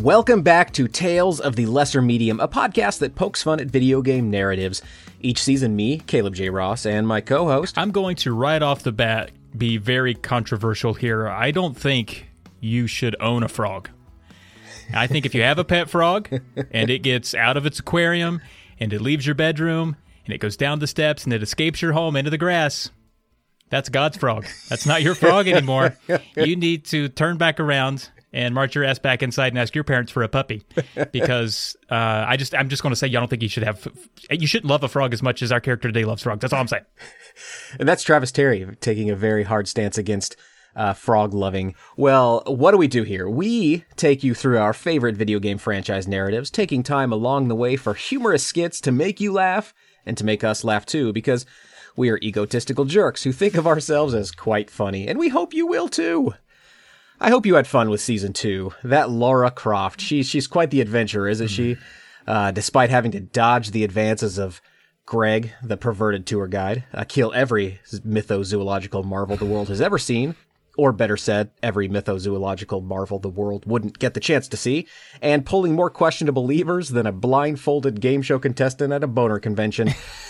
Welcome back to Tales of the Lesser Medium, a podcast that pokes fun at video game narratives. Each season, me, Caleb J. Ross, and my co-host... I'm going to right off the bat be very controversial here. I don't think you should own a frog. I think if you have a pet frog, and it gets out of its aquarium, and it leaves your bedroom, and it goes down the steps, and it escapes your home into the grass, that's God's frog. That's not your frog anymore. You need to turn back around and march your ass back inside and ask your parents for a puppy, because I'm just going to say, I don't think you shouldn't love a frog as much as our character today loves frogs. That's all I'm saying. And that's Travis Terry taking a very hard stance against frog loving. Well, what do we do here? We take you through our favorite video game franchise narratives, taking time along the way for humorous skits to make you laugh and to make us laugh too, because we are egotistical jerks who think of ourselves as quite funny, and we hope you will too. I hope you had fun with Season 2. That Lara Croft, she's quite the adventurer, isn't she? Despite having to dodge the advances of Greg, the perverted tour guide, kill every mythozoological marvel the world has ever seen, or better said, every mythozoological marvel the world wouldn't get the chance to see, and pulling more questionable levers than a blindfolded game show contestant at a boner convention.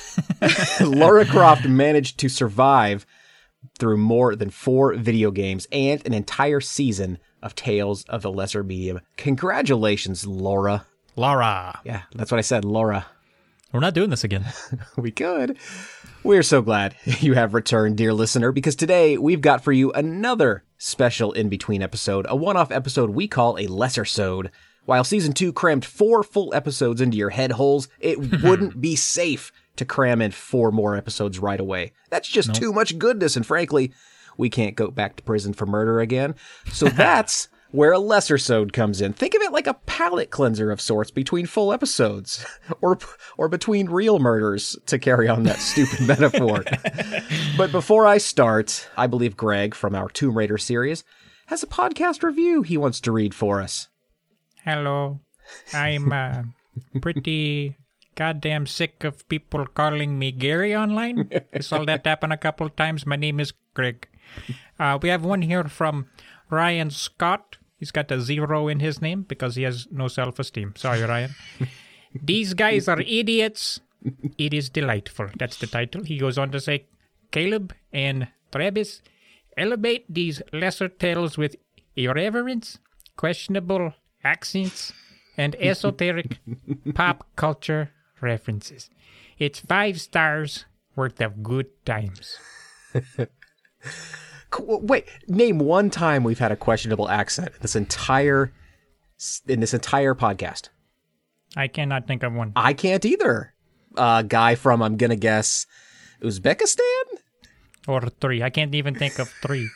Lara Croft managed to survive through more than 4 video games and an entire season of Tales of the Lesser Medium. Congratulations, Laura. Laura. Yeah, that's what I said, Laura. We're not doing this again. We could. We're so glad you have returned, dear listener, because today we've got for you another special in-between episode, a one-off episode we call a Lesser-sode. While Season 2 crammed 4 full episodes into your head holes, it wouldn't be safe to cram in 4 more episodes right away. That's just too much goodness, and frankly, we can't go back to prison for murder again. So that's where a Lesser-sode comes in. Think of it like a palate cleanser of sorts between full episodes, or between real murders, to carry on that stupid metaphor. But before I start, I believe Greg from our Tomb Raider series has a podcast review he wants to read for us. Hello, I'm pretty goddamn sick of people calling me Gary online. I saw that happen a couple of times. My name is Greg. We have one here from Ryan Scott. He's got a 0 in his name because he has no self-esteem. Sorry, Ryan. These guys are idiots. It is delightful. That's the title. He goes on to say, Caleb and Travis elevate these lesser tales with irreverence, questionable accents, and esoteric pop culture references. It's 5 stars worth of good times. Wait, name one time we've had a questionable accent in this entire podcast. I cannot think of one. I can't either. Guy from, I'm gonna guess, Uzbekistan? Or 3. I can't even think of 3.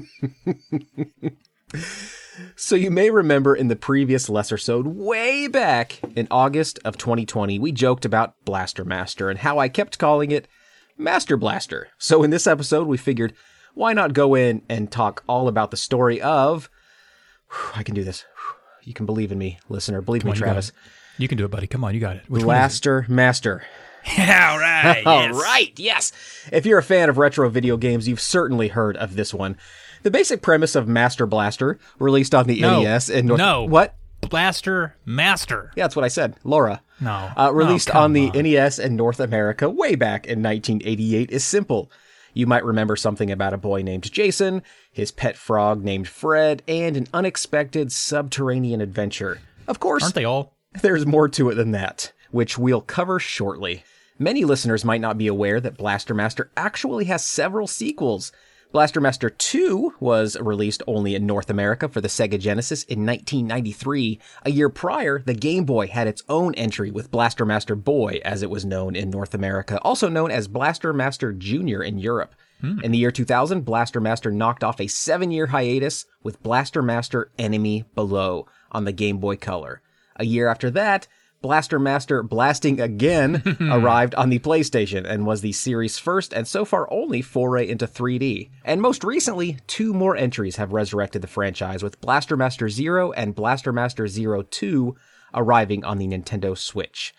So you may remember in the previous Lesser-sode, way back in August of 2020, we joked about Blaster Master and how I kept calling it Master Blaster. So in this episode, we figured, why not go in and talk all about the story of... I can do this. You can believe in me, listener. Believe me, Travis. You can do it, buddy. Come on, you got it. Blaster Master. All right. All right, yes. If you're a fan of retro video games, you've certainly heard of this one. The basic premise of Master Blaster, released on the NES in North... What? Blaster Master. Yeah, that's what I said. Laura. No. Released on the NES in North America way back in 1988 is simple. You might remember something about a boy named Jason, his pet frog named Fred, and an unexpected subterranean adventure. Of course, aren't they all? There's more to it than that, which we'll cover shortly. Many listeners might not be aware that Blaster Master actually has several sequels. Blaster Master 2 was released only in North America for the Sega Genesis in 1993. A year prior, the Game Boy had its own entry with Blaster Master Boy, as it was known in North America, also known as Blaster Master Jr. in Europe. In the year 2000, Blaster Master knocked off a 7-year hiatus with Blaster Master Enemy Below on the Game Boy Color. A year after that, Blaster Master Blasting Again arrived on the PlayStation and was the series' first and so far only foray into 3D. And most recently, 2 more entries have resurrected the franchise, with Blaster Master Zero and Blaster Master Zero 2 arriving on the Nintendo Switch.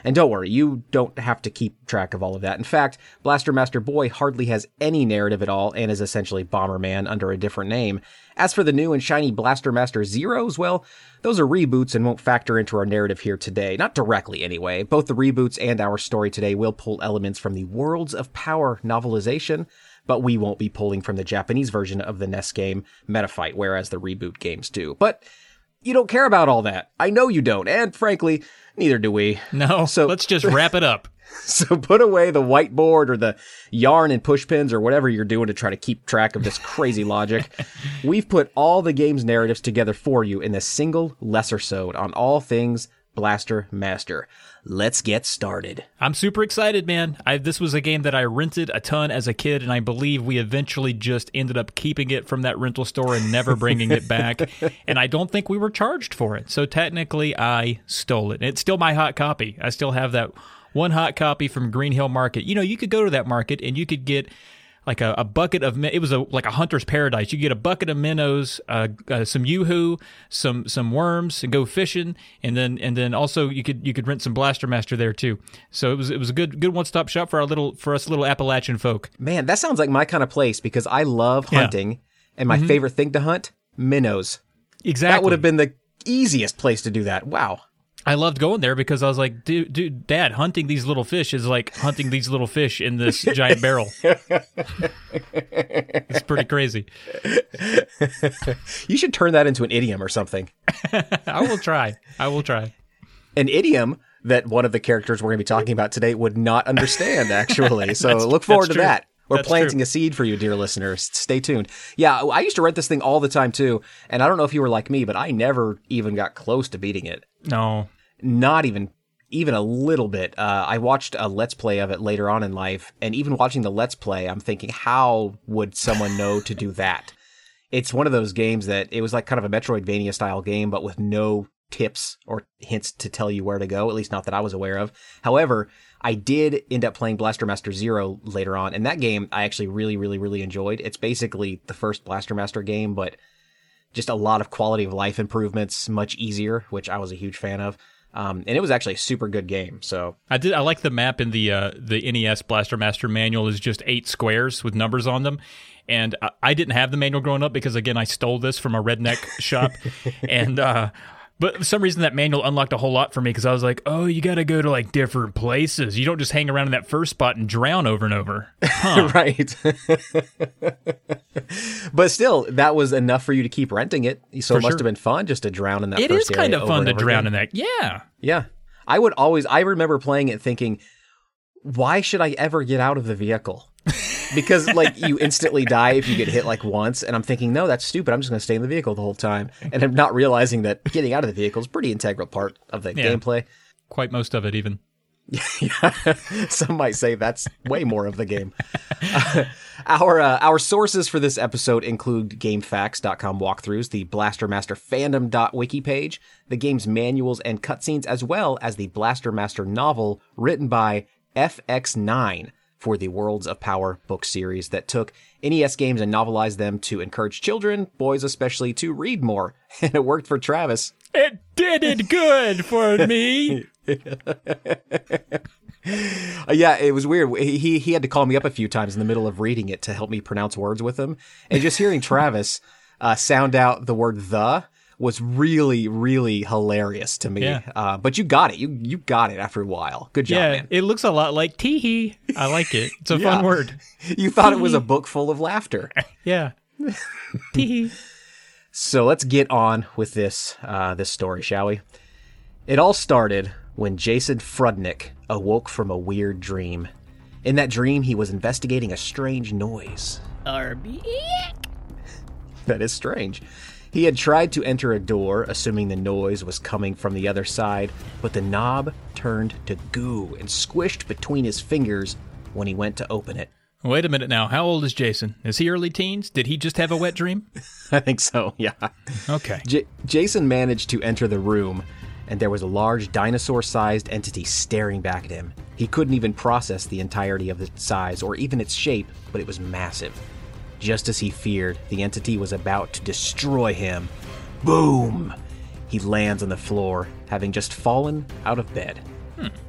And don't worry, you don't have to keep track of all of that. In fact, Blaster Master Boy hardly has any narrative at all and is essentially Bomberman under a different name. As for the new and shiny Blaster Master Zeros, well, those are reboots and won't factor into our narrative here today. Not directly, anyway. Both the reboots and our story today will pull elements from the Worlds of Power novelization, but we won't be pulling from the Japanese version of the NES game Metafight, whereas the reboot games do. But you don't care about all that. I know you don't, and frankly, neither do we. No, so let's just wrap it up. So put away the whiteboard or the yarn and push pins or whatever you're doing to try to keep track of this crazy logic. We've put all the game's narratives together for you in a single lesser-sode on all things Blaster Master. Let's get started. I'm super excited, man. This was a game that I rented a ton as a kid, and I believe we eventually just ended up keeping it from that rental store and never bringing it back. And I don't think we were charged for it. So technically, I stole it. It's still my hot copy. I still have that one hot copy from Green Hill Market. You know, you could go to that market and you could get like a bucket of, it was like a hunter's paradise. You get a bucket of minnows, some yoo-hoo, some worms, and go fishing, and then also you could rent some Blaster Master there too. So it was a good one-stop shop for us little Appalachian folk. Man, that sounds like my kind of place because I love hunting, and my favorite thing to hunt, minnows. Exactly. That would have been the easiest place to do that. Wow. I loved going there because I was like, dude, Dad, hunting these little fish is like hunting these little fish in this giant barrel. It's pretty crazy. You should turn that into an idiom or something. I will try. An idiom that one of the characters we're going to be talking about today would not understand, actually. So look forward to that. We're planting a seed for you, dear listeners. Stay tuned. Yeah, I used to rent this thing all the time, too. And I don't know if you were like me, but I never even got close to beating it. No. Not even a little bit. I watched a Let's Play of it later on in life. And even watching the Let's Play, I'm thinking, how would someone know to do that? It's one of those games that it was like kind of a Metroidvania-style game, but with no tips or hints to tell you where to go, at least not that I was aware of. However, I did end up playing Blaster Master Zero later on, and that game I actually really, really, really enjoyed. It's basically the first Blaster Master game, but just a lot of quality of life improvements, much easier, which I was a huge fan of. And it was actually a super good game. So I like the map in the NES Blaster Master manual is just 8 squares with numbers on them. And I didn't have the manual growing up because, again, I stole this from a redneck shop. And but for some reason that manual unlocked a whole lot for me because I was like, oh, you got to go to like different places. You don't just hang around in that first spot and drown over and over. Huh. Right. But still, that was enough for you to keep renting it. So it must have been fun just to drown in that first area. It is kind of fun to drown in that. Yeah. Yeah. I remember playing it thinking, why should I ever get out of the vehicle? Because like you instantly die if you get hit like once, and I'm thinking, no, that's stupid. I'm just going to stay in the vehicle the whole time, and I'm not realizing that getting out of the vehicle is a pretty integral part of the gameplay. Quite most of it, even. Yeah, some might say that's way more of the game. Our sources for this episode include GameFAQs.com walkthroughs, the Blaster Master Fandom.wiki page, the game's manuals and cutscenes, as well as the Blaster Master novel written by FX9. For the Worlds of Power book series that took NES games and novelized them to encourage children, boys especially, to read more. And it worked for Travis. It did it good for me. Yeah, it was weird. He had to call me up a few times in the middle of reading it to help me pronounce words with him. And just hearing Travis sound out the word "the" was really, really hilarious to me. Yeah. But you got it. You got it after a while. Good job, man. It looks a lot like tee-hee. I like it. It's a fun word. You thought it was a book full of laughter. Yeah. Tee-hee. So let's get on with this story, shall we? It all started when Jason Frudnick awoke from a weird dream. In that dream, he was investigating a strange noise. That is strange. He had tried to enter a door, assuming the noise was coming from the other side, but the knob turned to goo and squished between his fingers when he went to open it. Wait a minute now. How old is Jason? Is he early teens? Did he just have a wet dream? I think so, yeah. Okay. Jason managed to enter the room, and there was a large dinosaur-sized entity staring back at him. He couldn't even process the entirety of its size or even its shape, but it was massive. Just as he feared, the entity was about to destroy him. Boom! He lands on the floor, having just fallen out of bed.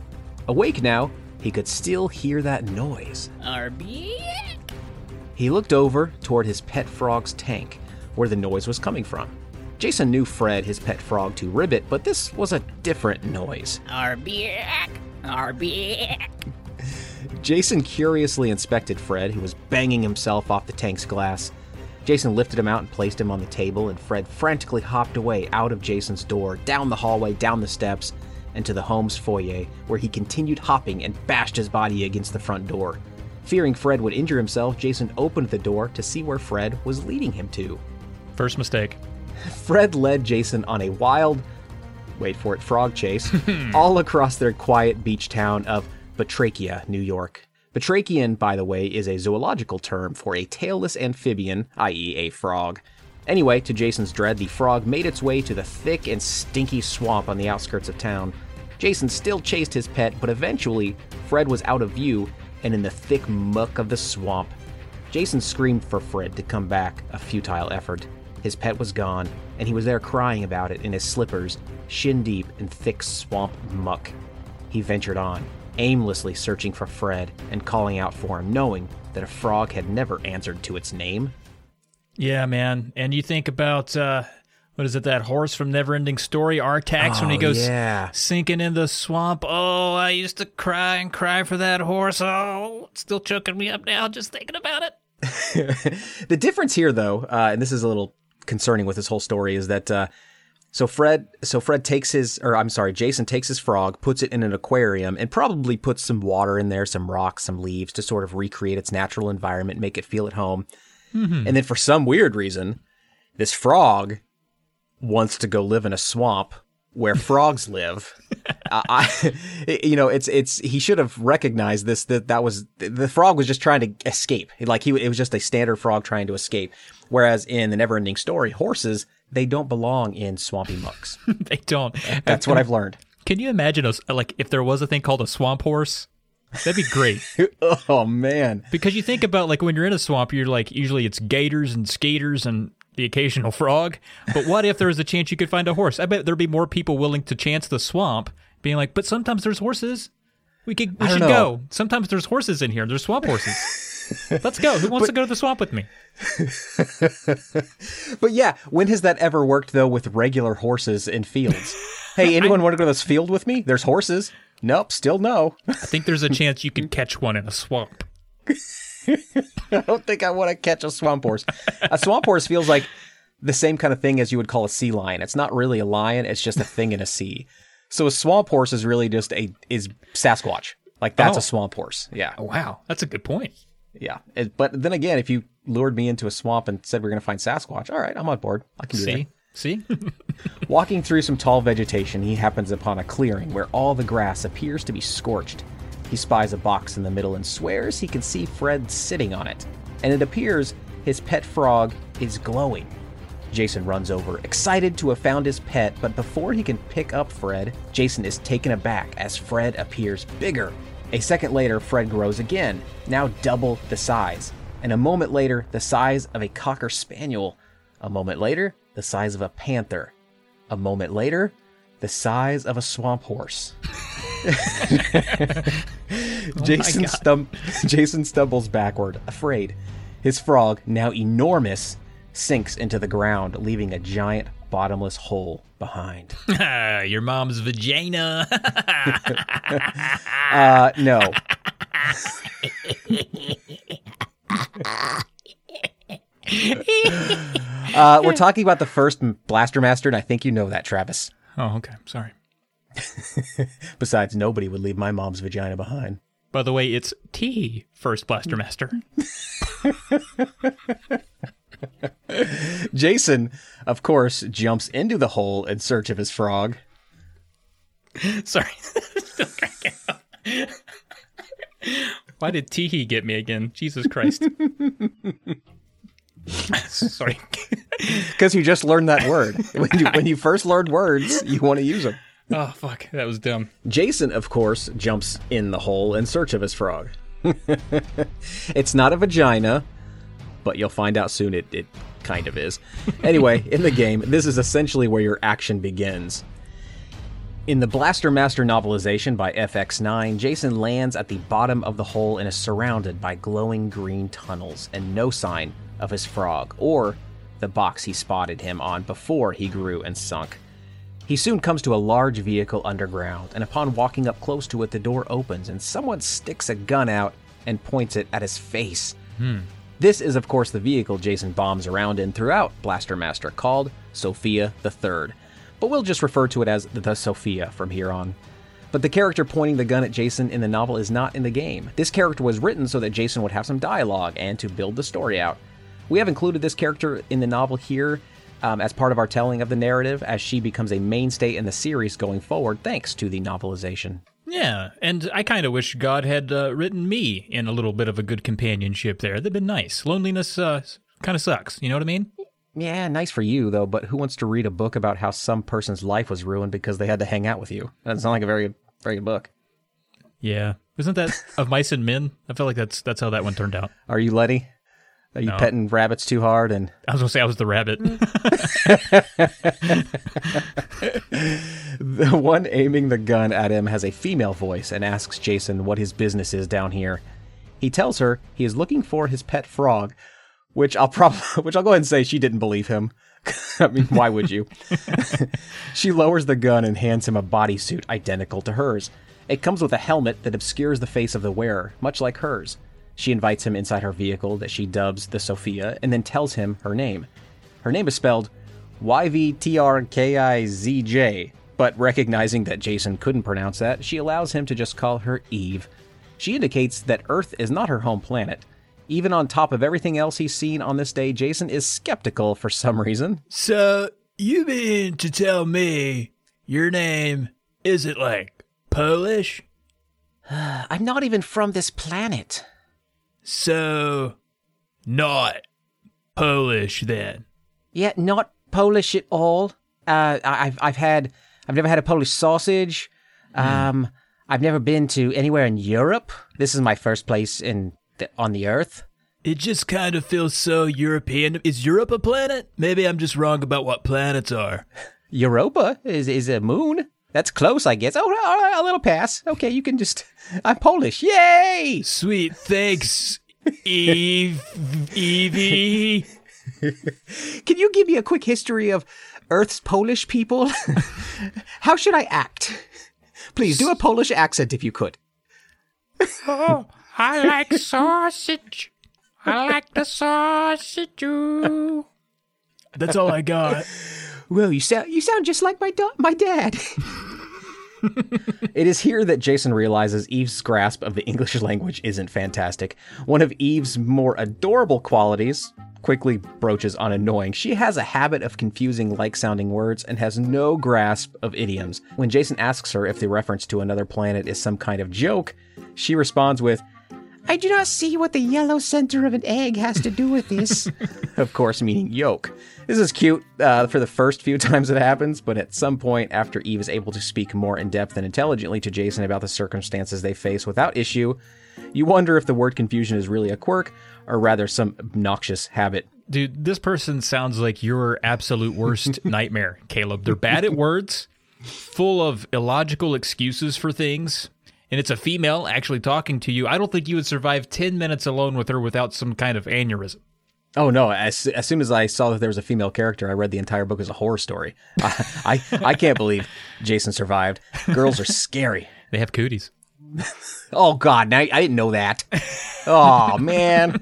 Awake now, he could still hear that noise. Arby? He looked over toward his pet frog's tank, where the noise was coming from. Jason knew Fred, his pet frog, to ribbit, but this was a different noise. Arby? Arby? Jason curiously inspected Fred, who was banging himself off the tank's glass. Jason lifted him out and placed him on the table, and Fred frantically hopped away out of Jason's door, down the hallway, down the steps, and to the home's foyer, where he continued hopping and bashed his body against the front door. Fearing Fred would injure himself, Jason opened the door to see where Fred was leading him to. First mistake. Fred led Jason on a wild, wait for it, frog chase, all across their quiet beach town of Batrachia, New York. Batrachian, by the way, is a zoological term for a tailless amphibian, i.e. a frog. Anyway, to Jason's dread, the frog made its way to the thick and stinky swamp on the outskirts of town. Jason still chased his pet, but eventually, Fred was out of view and in the thick muck of the swamp. Jason screamed for Fred to come back, a futile effort. His pet was gone, and he was there crying about it in his slippers, shin-deep in thick swamp muck. He ventured on, aimlessly searching for Fred and calling out for him, knowing that a frog had never answered to its name. Yeah, man. And you think about, what is it, that horse from Neverending Story, Artax, when he goes sinking in the swamp. Oh, I used to cry and cry for that horse. Oh, it's still choking me up now just thinking about it. The difference here, though, and this is a little concerning with this whole story, is that Jason takes his frog, puts it in an aquarium, and probably puts some water in there, some rocks, some leaves to sort of recreate its natural environment, make it feel at home. Mm-hmm. And then for some weird reason, this frog wants to go live in a swamp where frogs live. He should have recognized this, that was, the frog was just trying to escape. It was just a standard frog trying to escape. Whereas in the Neverending Story, horses, they don't belong in swampy mucks. They don't. That's what I've learned. Can you imagine if there was a thing called a swamp horse? That'd be great. Oh man. Because you think about when you're in a swamp, you're usually it's gators and skaters and the occasional frog. But what if there was a chance you could find a horse? I bet there'd be more people willing to chance the swamp, being like, but sometimes there's horses. We should go. Sometimes there's horses in here. There's swamp horses. Let's go. Who wants to go to the swamp with me? But yeah, when has that ever worked, though, with regular horses in fields? Hey, anyone want to go to this field with me? There's horses. Nope, still no. I think there's a chance you can catch one in a swamp. I don't think I want to catch a swamp horse. A swamp horse feels like the same kind of thing as you would call a sea lion. It's not really a lion. It's just a thing in a sea. So a swamp horse is really just is Sasquatch. That's a swamp horse. Yeah. Oh, wow. That's a good point. Yeah. But then again, if you lured me into a swamp and said we're going to find Sasquatch, all right, I'm on board. I can do that. See? Walking through some tall vegetation, he happens upon a clearing where all the grass appears to be scorched. He spies a box in the middle and swears he can see Fred sitting on it. And it appears his pet frog is glowing. Jason runs over, excited to have found his pet, but before he can pick up Fred, Jason is taken aback as Fred appears bigger. A second later, Fred grows again, now double the size. And a moment later, the size of a Cocker Spaniel. A moment later, the size of a panther. A moment later, the size of a swamp horse. Jason stumbles backward, afraid. His frog, now enormous, sinks into the ground, leaving a giant bottomless hole behind. Your mom's vagina. No. We're talking about the first Blaster Master, and I think you know that, Travis. Oh, okay. Sorry. Besides, nobody would leave my mom's vagina behind. By the way, it's T first Blaster Master. Jason, of course, jumps into the hole in search of his frog. Sorry. Still cracking up. Why did Teehee get me again? Jesus Christ. Sorry. Because you just learned that word. When you first learn words, you want to use them. Oh, fuck. That was dumb. Jason, of course, jumps in the hole in search of his frog. It's not a vagina, but you'll find out soon it kind of is. Anyway, in the game, this is essentially where your action begins. In the Blaster Master novelization by FX9, Jason lands at the bottom of the hole and is surrounded by glowing green tunnels and no sign of his frog or the box he spotted him on before he grew and sunk. He soon comes to a large vehicle underground, and upon walking up close to it, the door opens and someone sticks a gun out and points it at his face. This is, of course, the vehicle Jason bombs around in throughout Blaster Master, called Sophia the Third. But we'll just refer to it as the Sophia from here on. But the character pointing the gun at Jason in the novel is not in the game. This character was written so that Jason would have some dialogue and to build the story out. We have included this character in the novel here as part of our telling of the narrative, as she becomes a mainstay in the series going forward thanks to the novelization. Yeah, and I kind of wish God had written me in a little bit of a good companionship there. That'd been nice. Loneliness kind of sucks, you know what I mean? Yeah, nice for you, though, but who wants to read a book about how some person's life was ruined because they had to hang out with you? That's not like a very good book. Yeah. Isn't that Of Mice and Men? I feel like that's how that one turned out. Are you Letty? Are you petting rabbits too hard? And I was going to say I was the rabbit. The one aiming the gun at him has a female voice and asks Jason what his business is down here. He tells her he is looking for his pet frog, which I'll go ahead and say she didn't believe him. I mean, why would you? She lowers the gun and hands him a bodysuit identical to hers. It comes with a helmet that obscures the face of the wearer, much like hers. She invites him inside her vehicle that she dubs the Sophia, and then tells him her name. Her name is spelled YVTRKIZJ, but recognizing that Jason couldn't pronounce that, she allows him to just call her Eve. She indicates that Earth is not her home planet. Even on top of everything else he's seen on this day, Jason is skeptical for some reason. So, you mean to tell me your name isn't, like, Polish? I'm not even from this planet. So, not Polish then? Yeah, not Polish at all. I've never had a Polish sausage. I've never been to anywhere in Europe. This is my first place on the Earth. It just kind of feels so European. Is Europe a planet? Maybe I'm just wrong about what planets are. Europa is a moon. That's close, I guess. Oh, all right, a little pass. Okay, you can just... I'm Polish. Yay! Sweet, thanks, Evie. Can you give me a quick history of Earth's Polish people? How should I act? Please, do a Polish accent if you could. Oh, I like sausage. I like the sausage too. That's all I got. Well, you sound just like my dad. It is here that Jason realizes Eve's grasp of the English language isn't fantastic. One of Eve's more adorable qualities quickly broaches on annoying. She has a habit of confusing like-sounding words and has no grasp of idioms. When Jason asks her if the reference to another planet is some kind of joke, she responds with, "I do not see what the yellow center of an egg has to do with this." Of course, meaning yolk. This is cute for the first few times it happens, but at some point after Eve is able to speak more in depth and intelligently to Jason about the circumstances they face without issue, you wonder if the word confusion is really a quirk or rather some obnoxious habit. Dude, this person sounds like your absolute worst nightmare, Caleb. They're bad at words, full of illogical excuses for things, and it's a female actually talking to you. I don't think you would survive 10 minutes alone with her without some kind of aneurysm. Oh, no. As soon as I saw that there was a female character, I read the entire book as a horror story. I can't believe Jason survived. Girls are scary. They have cooties. Oh, God. Now, I didn't know that. Oh, man.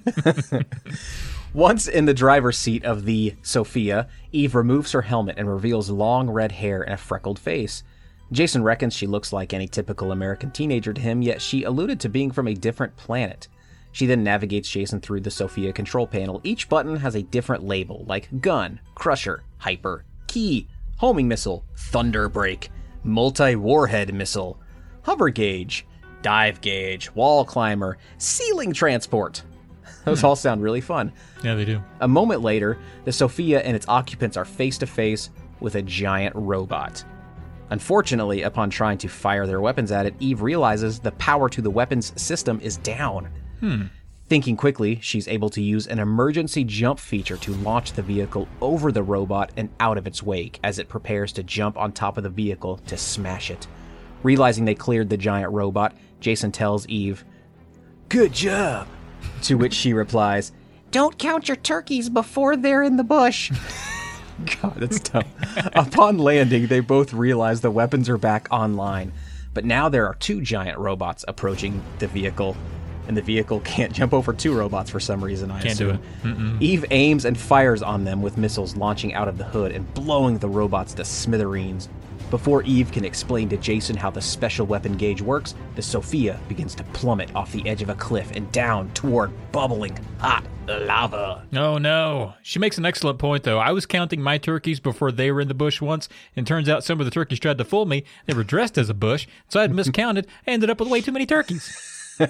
Once in the driver's seat of the Sophia, Eve removes her helmet and reveals long red hair and a freckled face. Jason reckons she looks like any typical American teenager to him, yet she alluded to being from a different planet. She then navigates Jason through the Sophia control panel. Each button has a different label, like gun, crusher, hyper, key, homing missile, thunder brake, multi-warhead missile, hover gauge, dive gauge, wall climber, ceiling transport. Those all sound really fun. Yeah, they do. A moment later, the Sophia and its occupants are face to face with a giant robot. Unfortunately, upon trying to fire their weapons at it, Eve realizes the power to the weapons system is down. Thinking quickly, she's able to use an emergency jump feature to launch the vehicle over the robot and out of its wake as it prepares to jump on top of the vehicle to smash it. Realizing they cleared the giant robot, Jason tells Eve, "Good job," to which she replies, Don't count your turkeys before they're in the bush. God, that's dumb. Upon landing, they both realize the weapons are back online, but now there are 2 giant robots approaching the vehicle. And the vehicle can't jump over 2 robots for some reason, I Can't do assume. it. Mm-mm. Eve aims and fires on them with missiles launching out of the hood and blowing the robots to smithereens. Before Eve can explain to Jason how the special weapon gauge works, the Sophia begins to plummet off the edge of a cliff and down toward bubbling hot lava. Oh, no. She makes an excellent point, though. I was counting my turkeys before they were in the bush once, and turns out some of the turkeys tried to fool me. They were dressed as a bush, so I had miscounted. I ended up with way too many turkeys.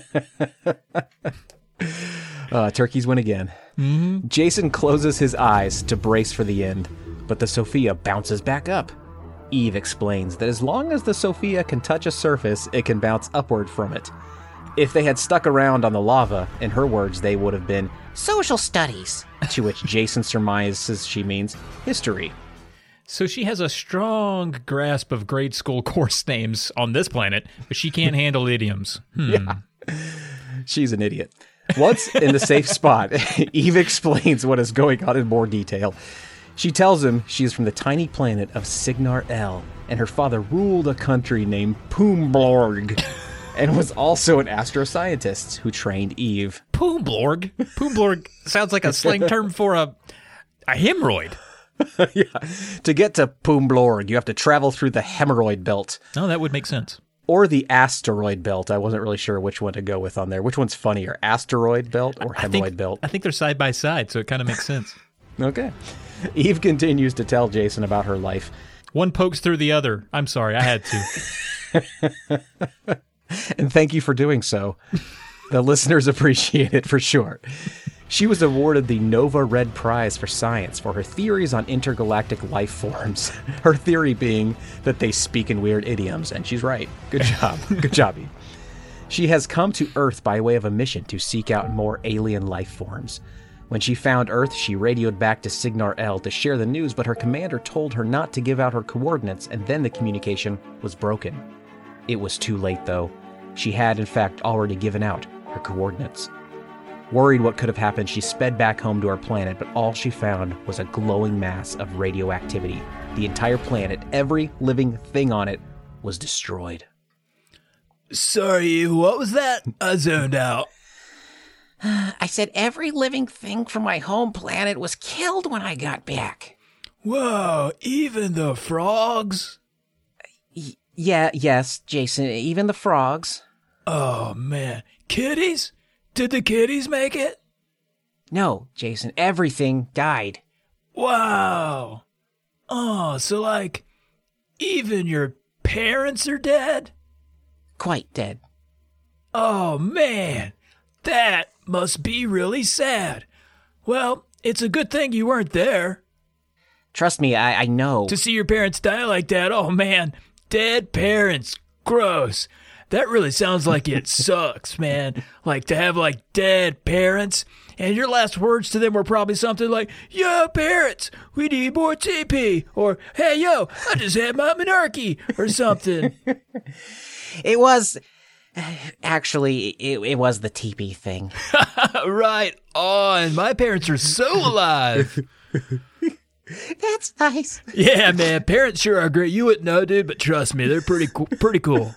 Turkeys win again. Mm-hmm. Jason closes his eyes to brace for the end, but the Sophia bounces back up. Eve explains that as long as the Sophia can touch a surface, it can bounce upward from it. If they had stuck around on the lava, in her words, they would have been Social studies. to which Jason surmises she means history. So she has a strong grasp of grade school course names on this planet, but she can't handle idioms. Yeah. She's an idiot. Once in the safe spot, Eve explains what is going on in more detail. She tells him she is from the tiny planet of Signar L, and her father ruled a country named Poomblorg, and was also an astroscientist who trained Eve. Poomblorg? Poomblorg sounds like a slang term for a hemorrhoid. Yeah. To get to Poomblorg, you have to travel through the hemorrhoid belt. Oh, that would make sense. Or the asteroid belt. I wasn't really sure which one to go with on there. Which one's funnier, asteroid belt or hemorrhoid belt? I think they're side by side, so it kind of makes sense. Okay. Eve continues to tell Jason about her life. One pokes through the other. I'm sorry, I had to. And thank you for doing so. The listeners appreciate it for sure. She was awarded the Nova Red Prize for Science for her theories on intergalactic life forms. Her theory being that they speak in weird idioms, and she's right. Good job. Good job, Eve. She has come to Earth by way of a mission to seek out more alien life forms. When she found Earth, she radioed back to Signar L to share the news, but her commander told her not to give out her coordinates, and then the communication was broken. It was too late, though. She had, in fact, already given out her coordinates. Worried what could have happened, she sped back home to her planet, but all she found was a glowing mass of radioactivity. The entire planet, every living thing on it, was destroyed. Sorry, what was that? I zoned out. I said every living thing from my home planet was killed when I got back. Whoa, even the frogs? Yes, Jason, even the frogs. Oh, man. Kitties? Did the kitties make it? No, Jason, everything died. Wow. Oh, so like, even your parents are dead? Quite dead. Oh, man. That must be really sad. Well, it's a good thing you weren't there. Trust me, I know. To see your parents die like that, oh, man. Dead parents. Gross. That really sounds like it sucks, man. Like to have like dead parents, and your last words to them were probably something like, "Yo, parents, we need more TP," or "Hey, yo, I just had my menarche," or something. It was... Actually, it was the TP thing. Right on. My parents are so alive. That's nice. Yeah, man. Parents sure are great. You wouldn't know, dude, but trust me, they're pretty cool. Pretty cool.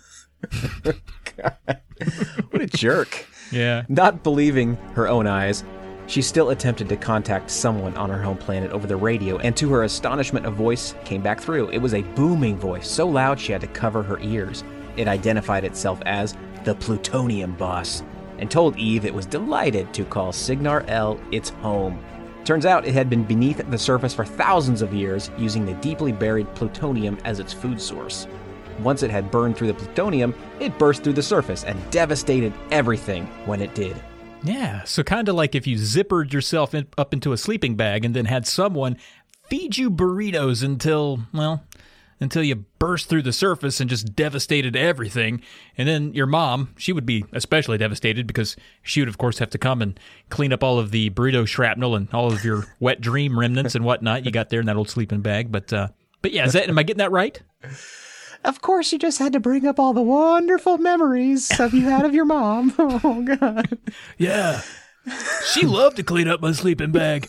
God. What a jerk. Yeah. Not believing her own eyes, she still attempted to contact someone on her home planet over the radio, and to her astonishment, a voice came back through. It was a booming voice, so loud she had to cover her ears. It identified itself as the Plutonium Boss, and told Eve it was delighted to call Signar L its home. Turns out it had been beneath the surface for thousands of years, using the deeply buried plutonium as its food source. Once it had burned through the plutonium, it burst through the surface and devastated everything when it did. Yeah, so kind of like if you zippered yourself up into a sleeping bag and then had someone feed you burritos until, well, until you burst through the surface and just devastated everything. And then your mom, she would be especially devastated because she would, of course, have to come and clean up all of the burrito shrapnel and all of your wet dream remnants and whatnot you got there in that old sleeping bag. But yeah, am I getting that right? Of course, you just had to bring up all the wonderful memories you had of your mom. Oh, God. Yeah. She loved to clean up my sleeping bag.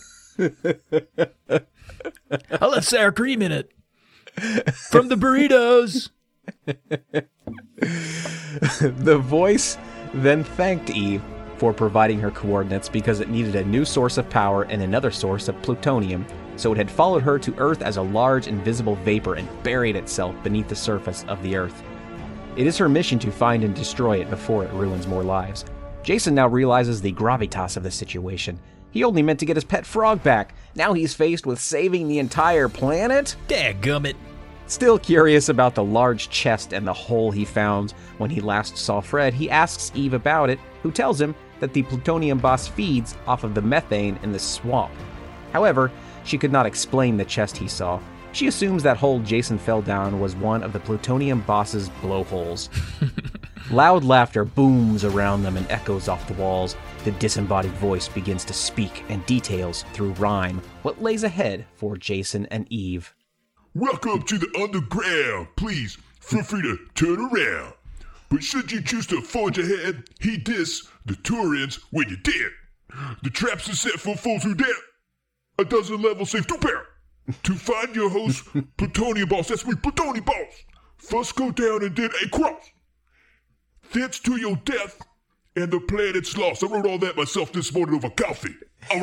I left sour cream in it. From the burritos. The voice then thanked Eve for providing her coordinates because it needed a new source of power and another source of plutonium, so it had followed her to Earth as a large invisible vapor and buried itself beneath the surface of the Earth. It is her mission to find and destroy it before it ruins more lives. Jason now realizes the gravitas of the situation. He only meant to get his pet frog back. Now he's faced with saving the entire planet? Dadgummit. Still curious about the large chest and the hole he found when he last saw Fred, he asks Eve about it, who tells him that the plutonium boss feeds off of the methane in the swamp. However, she could not explain the chest he saw. She assumes that hole Jason fell down was one of the plutonium boss's blowholes. Loud laughter booms around them and echoes off the walls. The disembodied voice begins to speak and details through rhyme what lays ahead for Jason and Eve. Welcome to the underground. Please feel free to turn around. But should you choose to forge ahead, heed this, the Turians when you're dead. The traps are set for fools who dare. A dozen levels safe to bear. To find your host, plutonium boss, that's me, plutonium boss. First go down and then a cross. Thence to your death and the planet's lost. I wrote all that myself this morning over coffee. All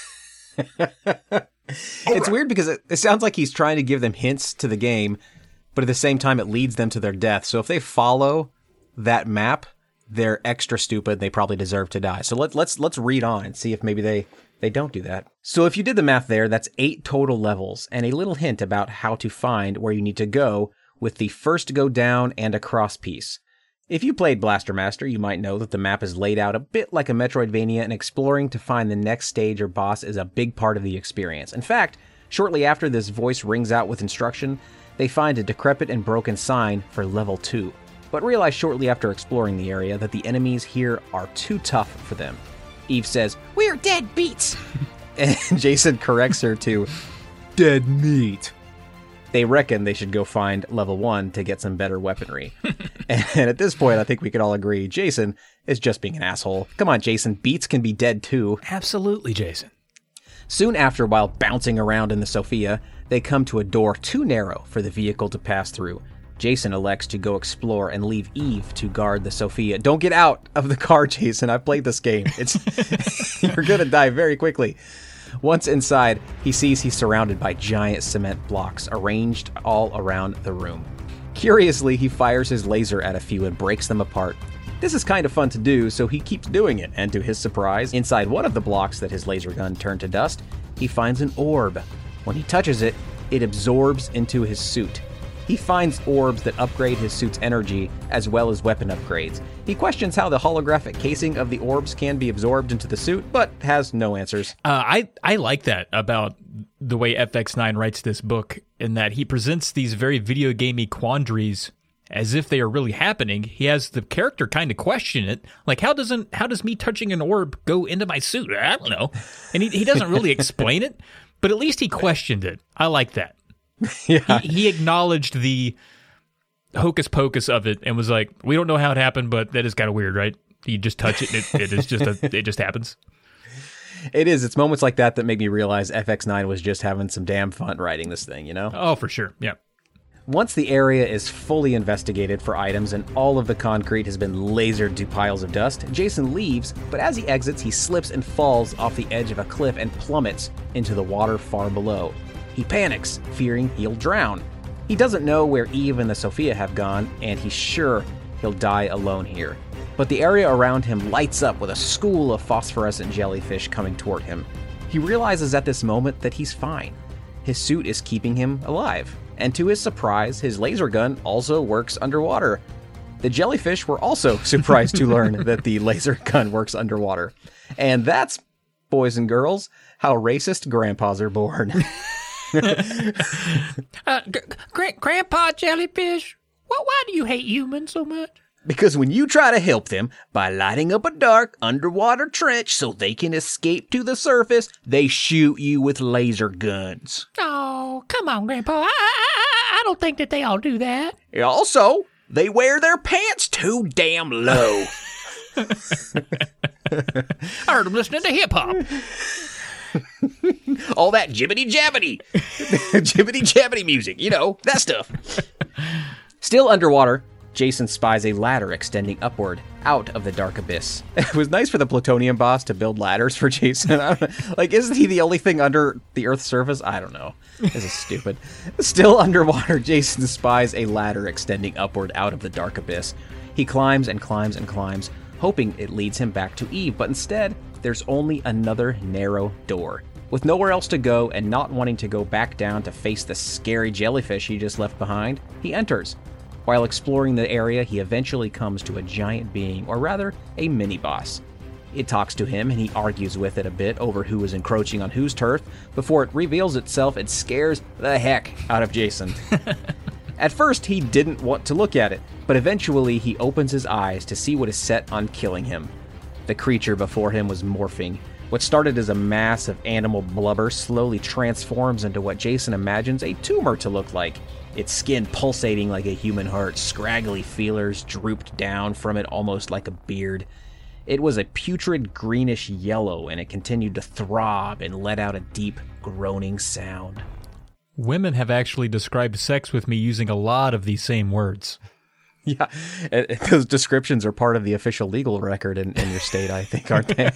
right. It's weird because it sounds like he's trying to give them hints to the game, but at the same time it leads them to their death. So if they follow that map, they're extra stupid. They probably deserve to die. So let's read on and see if maybe they don't do that. So if you did the math there, that's 8 total levels and a little hint about how to find where you need to go with the first go down and a cross piece. If you played Blaster Master, you might know that the map is laid out a bit like a Metroidvania, and exploring to find the next stage or boss is a big part of the experience. In fact, shortly after this voice rings out with instruction, they find a decrepit and broken sign for level 2, but realize shortly after exploring the area that the enemies here are too tough for them. Eve says, We're dead beats. and Jason corrects her to, dead meat. They reckon they should go find level 1 to get some better weaponry. And at this point, I think we could all agree Jason is just being an asshole. Come on, Jason. Beats can be dead too. Absolutely, Jason. Soon after, while bouncing around in the Sophia, they come to a door too narrow for the vehicle to pass through. Jason elects to go explore and leave Eve to guard the Sophia. Don't get out of the car, Jason. I've played this game. You're going to die very quickly. Once inside, he sees he's surrounded by giant cement blocks arranged all around the room. Curiously, he fires his laser at a few and breaks them apart. This is kind of fun to do, so he keeps doing it, and to his surprise, inside one of the blocks that his laser gun turned to dust, he finds an orb. When he touches it, it absorbs into his suit. He finds orbs that upgrade his suit's energy, as well as weapon upgrades. He questions how the holographic casing of the orbs can be absorbed into the suit, but has no answers. I like that about the way FX9 writes this book, in that he presents these very video gamey quandaries as if they are really happening. He has the character kind of question it, like how does me touching an orb go into my suit? I don't know. And he doesn't really explain it, but at least he questioned it. I like that. Yeah. He acknowledged the hocus pocus of it and was like, we don't know how it happened, but that is kind of weird, right? You just touch it and it just happens. It is. It's moments like that make me realize FX9 was just having some damn fun writing this thing, you know? Oh, for sure. Yeah. Once the area is fully investigated for items and all of the concrete has been lasered to piles of dust, Jason leaves, but as he exits, he slips and falls off the edge of a cliff and plummets into the water far below. He panics, fearing he'll drown. He doesn't know where Eve and the Sophia have gone, and he's sure he'll die alone here. But the area around him lights up with a school of phosphorescent jellyfish coming toward him. He realizes at this moment that he's fine. His suit is keeping him alive, and to his surprise, his laser gun also works underwater. The jellyfish were also surprised to learn that the laser gun works underwater. And that's, boys and girls, how racist grandpas are born. Grandpa Jellyfish, why do you hate humans so much? Because when you try to help them by lighting up a dark underwater trench so they can escape to the surface, they shoot you with laser guns. Oh, come on, Grandpa. I don't think that they all do that. Also, they wear their pants too damn low. I heard them listening to hip-hop. All that jibbity jabbity. Jibbity jabbity music, you know, that stuff. Still underwater, Jason spies a ladder extending upward out of the dark abyss. It was nice for the Plutonium boss to build ladders for Jason. I don't know. Like, isn't he the only thing under the Earth's surface? I don't know. This is stupid. Still underwater, Jason spies a ladder extending upward out of the dark abyss. He climbs and climbs and climbs, hoping it leads him back to Eve, but instead, there's only another narrow door. With nowhere else to go and not wanting to go back down to face the scary jellyfish he just left behind, he enters. While exploring the area, he eventually comes to a giant being, or rather, a mini-boss. It talks to him and he argues with it a bit over who is encroaching on whose turf before it reveals itself and scares the heck out of Jason. At first, he didn't want to look at it, but eventually he opens his eyes to see what is set on killing him. The creature before him was morphing. What started as a mass of animal blubber slowly transforms into what Jason imagines a tumor to look like. Its skin pulsating like a human heart, scraggly feelers drooped down from it almost like a beard. It was a putrid greenish yellow, and it continued to throb and let out a deep, groaning sound. Women have actually described sex with me using a lot of these same words. Yeah, those descriptions are part of the official legal record in your state, I think, aren't they?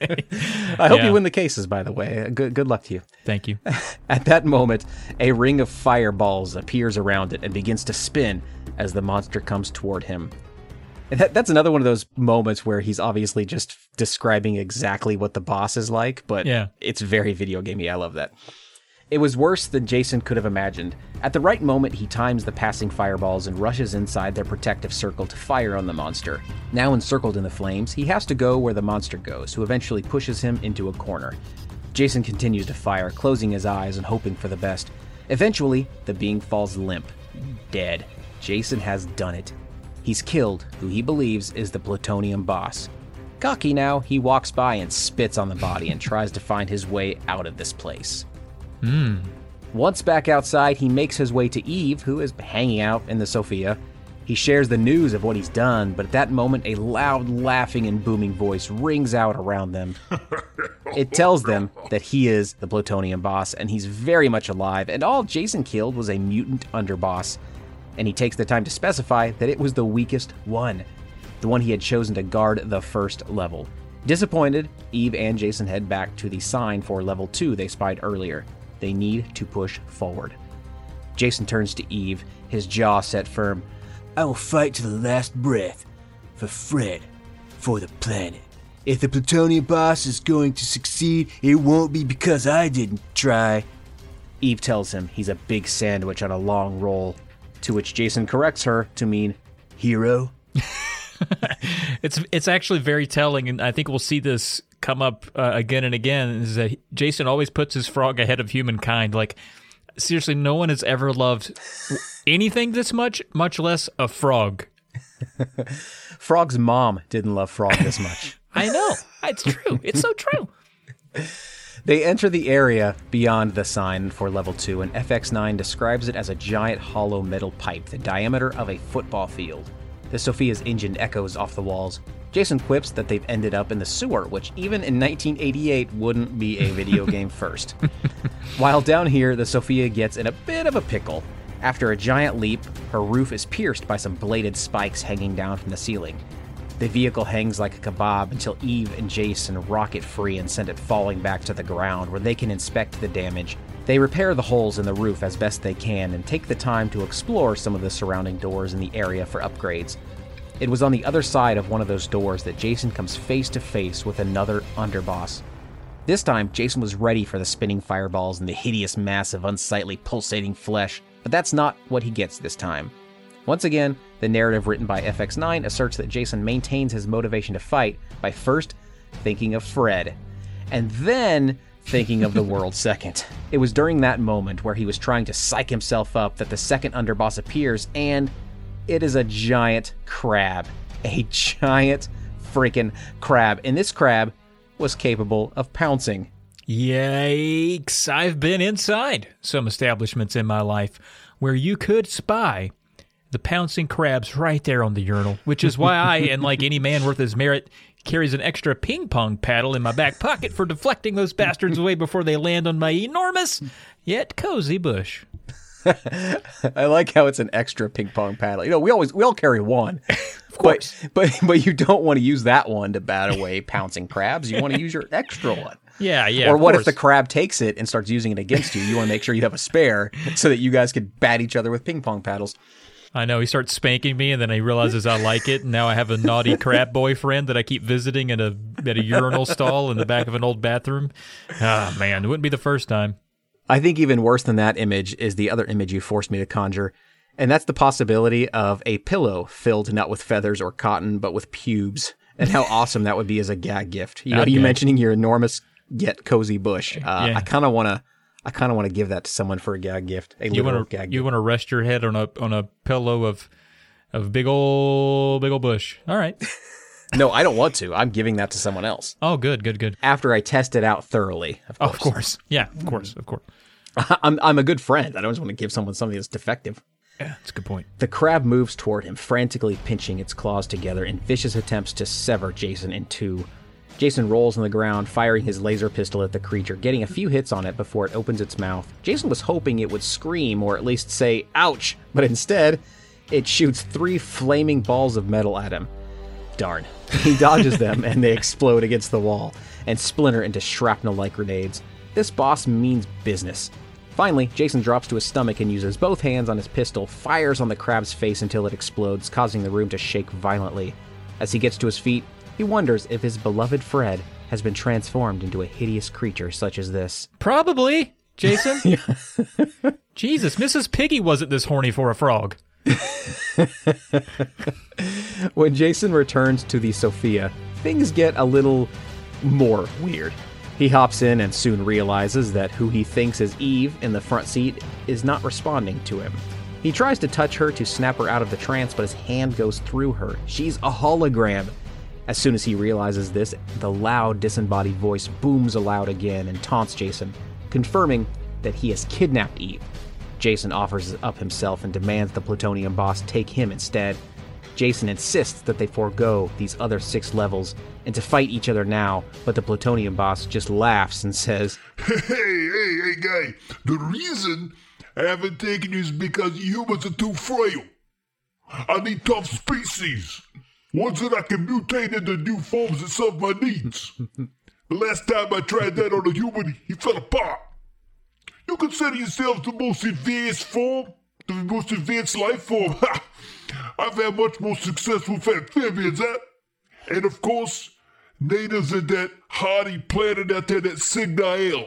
I hope you win the cases, by the way. Good luck to you. Thank you. At that moment, a ring of fireballs appears around it and begins to spin as the monster comes toward him. And that's another one of those moments where he's obviously just describing exactly what the boss is like, but it's very video gamey. I love that. It was worse than Jason could have imagined. At the right moment, he times the passing fireballs and rushes inside their protective circle to fire on the monster. Now encircled in the flames, he has to go where the monster goes, who eventually pushes him into a corner. Jason continues to fire, closing his eyes and hoping for the best. Eventually, the being falls limp, dead. Jason has done it. He's killed who he believes is the Plutonium boss. Cocky now, he walks by and spits on the body and tries to find his way out of this place. Once back outside, he makes his way to Eve, who is hanging out in the Sophia. He shares the news of what he's done, but at that moment, a loud laughing and booming voice rings out around them. It tells them that he is the Plutonium boss, and he's very much alive, and all Jason killed was a mutant underboss. And he takes the time to specify that it was the weakest one, the one he had chosen to guard the first level. Disappointed, Eve and Jason head back to the sign for level 2 they spied earlier. They need to push forward. Jason turns to Eve, his jaw set firm. I will fight to the last breath. For Fred. For the planet. If the Plutonium boss is going to succeed, it won't be because I didn't try. Eve tells him he's a big sandwich on a long roll, to which Jason corrects her to mean hero. It's actually very telling, and I think we'll see this come up again and again, is that Jason always puts his frog ahead of humankind. Like, seriously, no one has ever loved anything this much less a frog. Frog's mom didn't love Frog this much. I know. It's true. It's so true. They enter the area beyond the sign for level 2, and FX9 describes it as a giant hollow metal pipe the diameter of a football field. The Sophia's engine echoes off the walls. Jason quips that they've ended up in the sewer, which even in 1988 wouldn't be a video game first. While down here, the Sophia gets in a bit of a pickle. After a giant leap, her roof is pierced by some bladed spikes hanging down from the ceiling. The vehicle hangs like a kebab until Eve and Jason rock it free and send it falling back to the ground where they can inspect the damage. They repair the holes in the roof as best they can and take the time to explore some of the surrounding doors in the area for upgrades. It was on the other side of one of those doors that Jason comes face to face with another underboss. This time, Jason was ready for the spinning fireballs and the hideous mass of unsightly pulsating flesh, but that's not what he gets this time. Once again, the narrative written by FX9 asserts that Jason maintains his motivation to fight by first thinking of Fred, and then thinking of the world's second. It was during that moment where he was trying to psych himself up that the second underboss appears, and it is a giant crab. A giant freaking crab. And this crab was capable of pouncing. Yikes. I've been inside some establishments in my life where you could spy the pouncing crabs right there on the urinal, which is why I, and like any man worth his merit, carries an extra ping pong paddle in my back pocket for deflecting those bastards away before they land on my enormous yet cozy bush. I like how it's an extra ping pong paddle. You know, we all carry one. Of course. But you don't want to use that one to bat away pouncing crabs. You want to use your extra one. Yeah. Or of what course. if the crab takes it and starts using it against you? You want to make sure you have a spare so that you guys could bat each other with ping pong paddles. I know, he starts spanking me, and then he realizes I like it, and now I have a naughty crab boyfriend that I keep visiting at a urinal stall in the back of an old bathroom. Ah, man, it wouldn't be the first time. I think even worse than that image is the other image you forced me to conjure, and that's the possibility of a pillow filled not with feathers or cotton, but with pubes, and how awesome that would be as a gag gift. You know, you mentioning your enormous yet cozy bush. Yeah. I kind of want to give that to someone for a gag gift. You want to rest your head on a pillow of big old bush. All right. No, I don't want to. I'm giving that to someone else. Oh, good. After I test it out thoroughly, of course. Of course. Yeah, of course. I'm a good friend. I don't just want to give someone something that's defective. Yeah, that's a good point. The crab moves toward him, frantically pinching its claws together in vicious attempts to sever Jason in two. Jason rolls on the ground, firing his laser pistol at the creature, getting a few hits on it before it opens its mouth. Jason was hoping it would scream or at least say, ouch, but instead, it shoots 3 flaming balls of metal at him. Darn. He dodges them, and they explode against the wall and splinter into shrapnel-like grenades. This boss means business. Finally, Jason drops to his stomach and uses both hands on his pistol, fires on the crab's face until it explodes, causing the room to shake violently. As he gets to his feet, he wonders if his beloved Fred has been transformed into a hideous creature such as this. Probably, Jason. Jesus, Mrs. Piggy wasn't this horny for a frog. When Jason returns to the Sophia, things get a little more weird. He hops in and soon realizes that who he thinks is Eve in the front seat is not responding to him. He tries to touch her to snap her out of the trance, but his hand goes through her. She's a hologram. As soon as he realizes this, the loud, disembodied voice booms aloud again and taunts Jason, confirming that he has kidnapped Eve. Jason offers up himself and demands the Plutonium boss take him instead. Jason insists that they forego these other 6 levels and to fight each other now, but the Plutonium boss just laughs and says, Hey, guy, the reason I haven't taken you is because humans are too frail. I need tough species. Ones that I can mutate into new forms that serve my needs. The last time I tried that on a human, he fell apart. You consider yourself the most advanced form? The most advanced life form? Ha! I've had much more success with amphibians, huh? And of course, natives in that hardy planet out there, that Signael.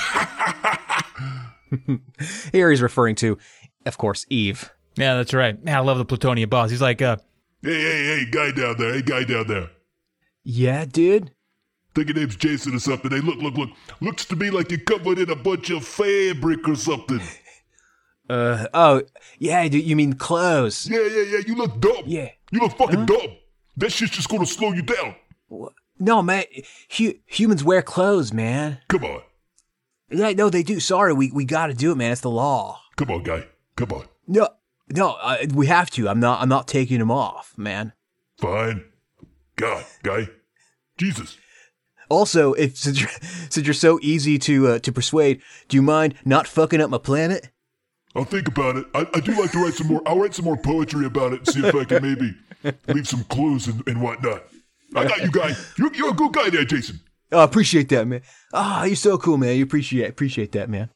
Here he's referring to, of course, Eve. Yeah, that's right. Man, I love the Plutonium boss. He's like, Hey, guy down there. Hey, guy down there. Yeah, dude? Think your name's Jason or something. Hey, look. Looks to me like you're covered in a bunch of fabric or something. Oh, yeah, dude, you mean clothes. Yeah, you look dumb. Yeah. You look fucking dumb. That shit's just gonna slow you down. No, man, humans wear clothes, man. Come on. Yeah, no, they do. Sorry, we gotta do it, man. It's the law. Come on, guy. Come on. No, we have to. I'm not taking them off, man. Fine. God, guy. Jesus. Also, since you're so easy to persuade, do you mind not fucking up my planet? I'll think about it. I do like to write some more. I'll write some more poetry about it and see if I can maybe leave some clues and whatnot. I got you, guy. You're a good guy there, Jason. Oh, I appreciate that, man. You're so cool, man. You appreciate that, man.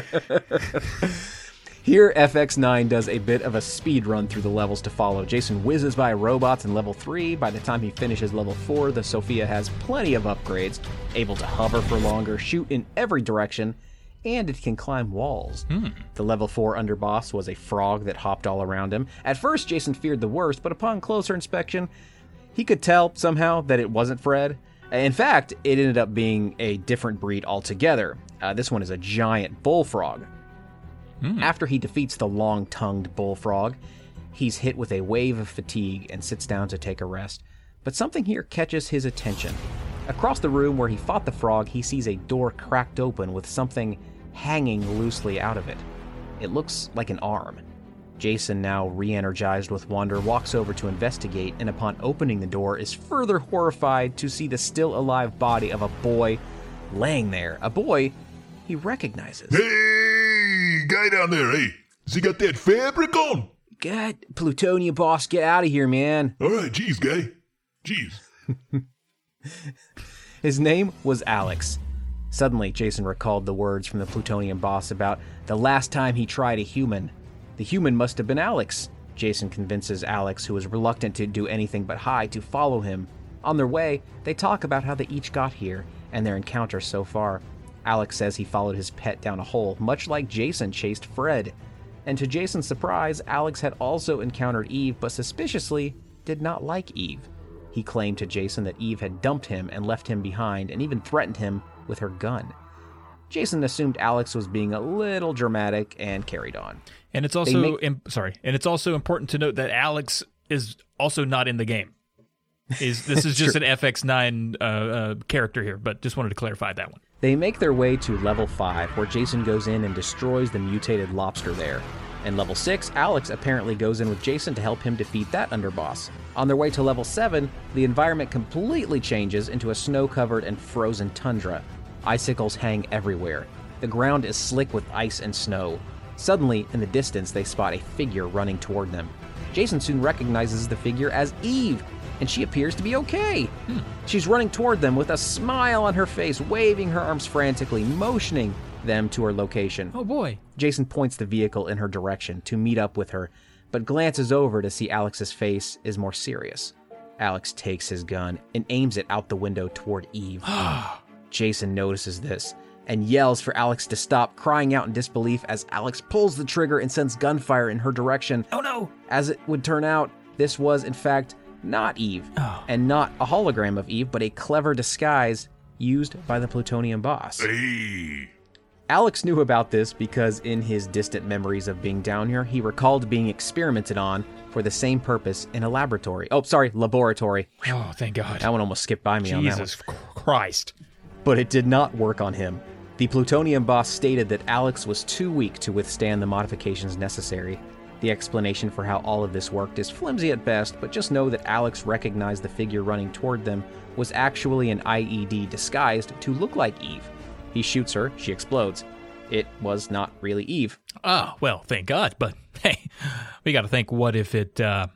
Here, FX9 does a bit of a speed run through the levels to follow. Jason whizzes by robots in level 3. By the time he finishes level 4, the Sophia has plenty of upgrades, able to hover for longer, shoot in every direction, and it can climb walls. The level 4 underboss was a frog that hopped all around him. At first, Jason feared the worst, but upon closer inspection, he could tell somehow that it wasn't Fred. In fact, it ended up being a different breed altogether. This one is a giant bullfrog. After he defeats the long-tongued bullfrog, he's hit with a wave of fatigue and sits down to take a rest. But something here catches his attention. Across the room where he fought the frog, he sees a door cracked open with something hanging loosely out of it. It looks like an arm. Jason, now re-energized with wonder, walks over to investigate, and upon opening the door is further horrified to see the still alive body of a boy laying there. A boy he recognizes. Hey, guy down there, hey. Has he got that fabric on? God, Plutonium boss, get out of here, man. All right, geez, guy. Jeez. His name was Alex. Suddenly, Jason recalled the words from the Plutonium boss about the last time he tried a human. The human must have been Alex. Jason convinces Alex, who is reluctant to do anything but hide, to follow him. On their way, they talk about how they each got here and their encounter so far. Alex says he followed his pet down a hole, much like Jason chased Fred. And to Jason's surprise, Alex had also encountered Eve, but suspiciously did not like Eve. He claimed to Jason that Eve had dumped him and left him behind, and even threatened him with her gun. Jason assumed Alex was being a little dramatic and carried on. And it's also it's also important to note that Alex is also not in the game. This is just an FX9 character here, but just wanted to clarify that one. They make their way to level 5, where Jason goes in and destroys the mutated lobster there. In level 6, Alex apparently goes in with Jason to help him defeat that underboss. On their way to level 7, the environment completely changes into a snow-covered and frozen tundra. Icicles hang everywhere. The ground is slick with ice and snow. Suddenly, in the distance, they spot a figure running toward them. Jason soon recognizes the figure as Eve, and she appears to be okay. She's running toward them with a smile on her face, waving her arms frantically, motioning them to her location. Oh boy. Jason points the vehicle in her direction to meet up with her, but glances over to see Alex's face is more serious. Alex takes his gun and aims it out the window toward Eve. Jason notices this and yells for Alex to stop, crying out in disbelief as Alex pulls the trigger and sends gunfire in her direction. Oh no! As it would turn out, this was in fact not Eve, and not a hologram of Eve, but a clever disguise used by the Plutonium boss. Hey. Alex knew about this because in his distant memories of being down here, he recalled being experimented on for the same purpose in a laboratory. Laboratory. Oh, thank God. That one almost skipped by me on that one. Jesus Christ. But it did not work on him. The Plutonium boss stated that Alex was too weak to withstand the modifications necessary. The explanation for how all of this worked is flimsy at best, but just know that Alex recognized the figure running toward them was actually an IED disguised to look like Eve. He shoots her, she explodes. It was not really Eve. Oh, well, thank God. But hey, we got to think, what if it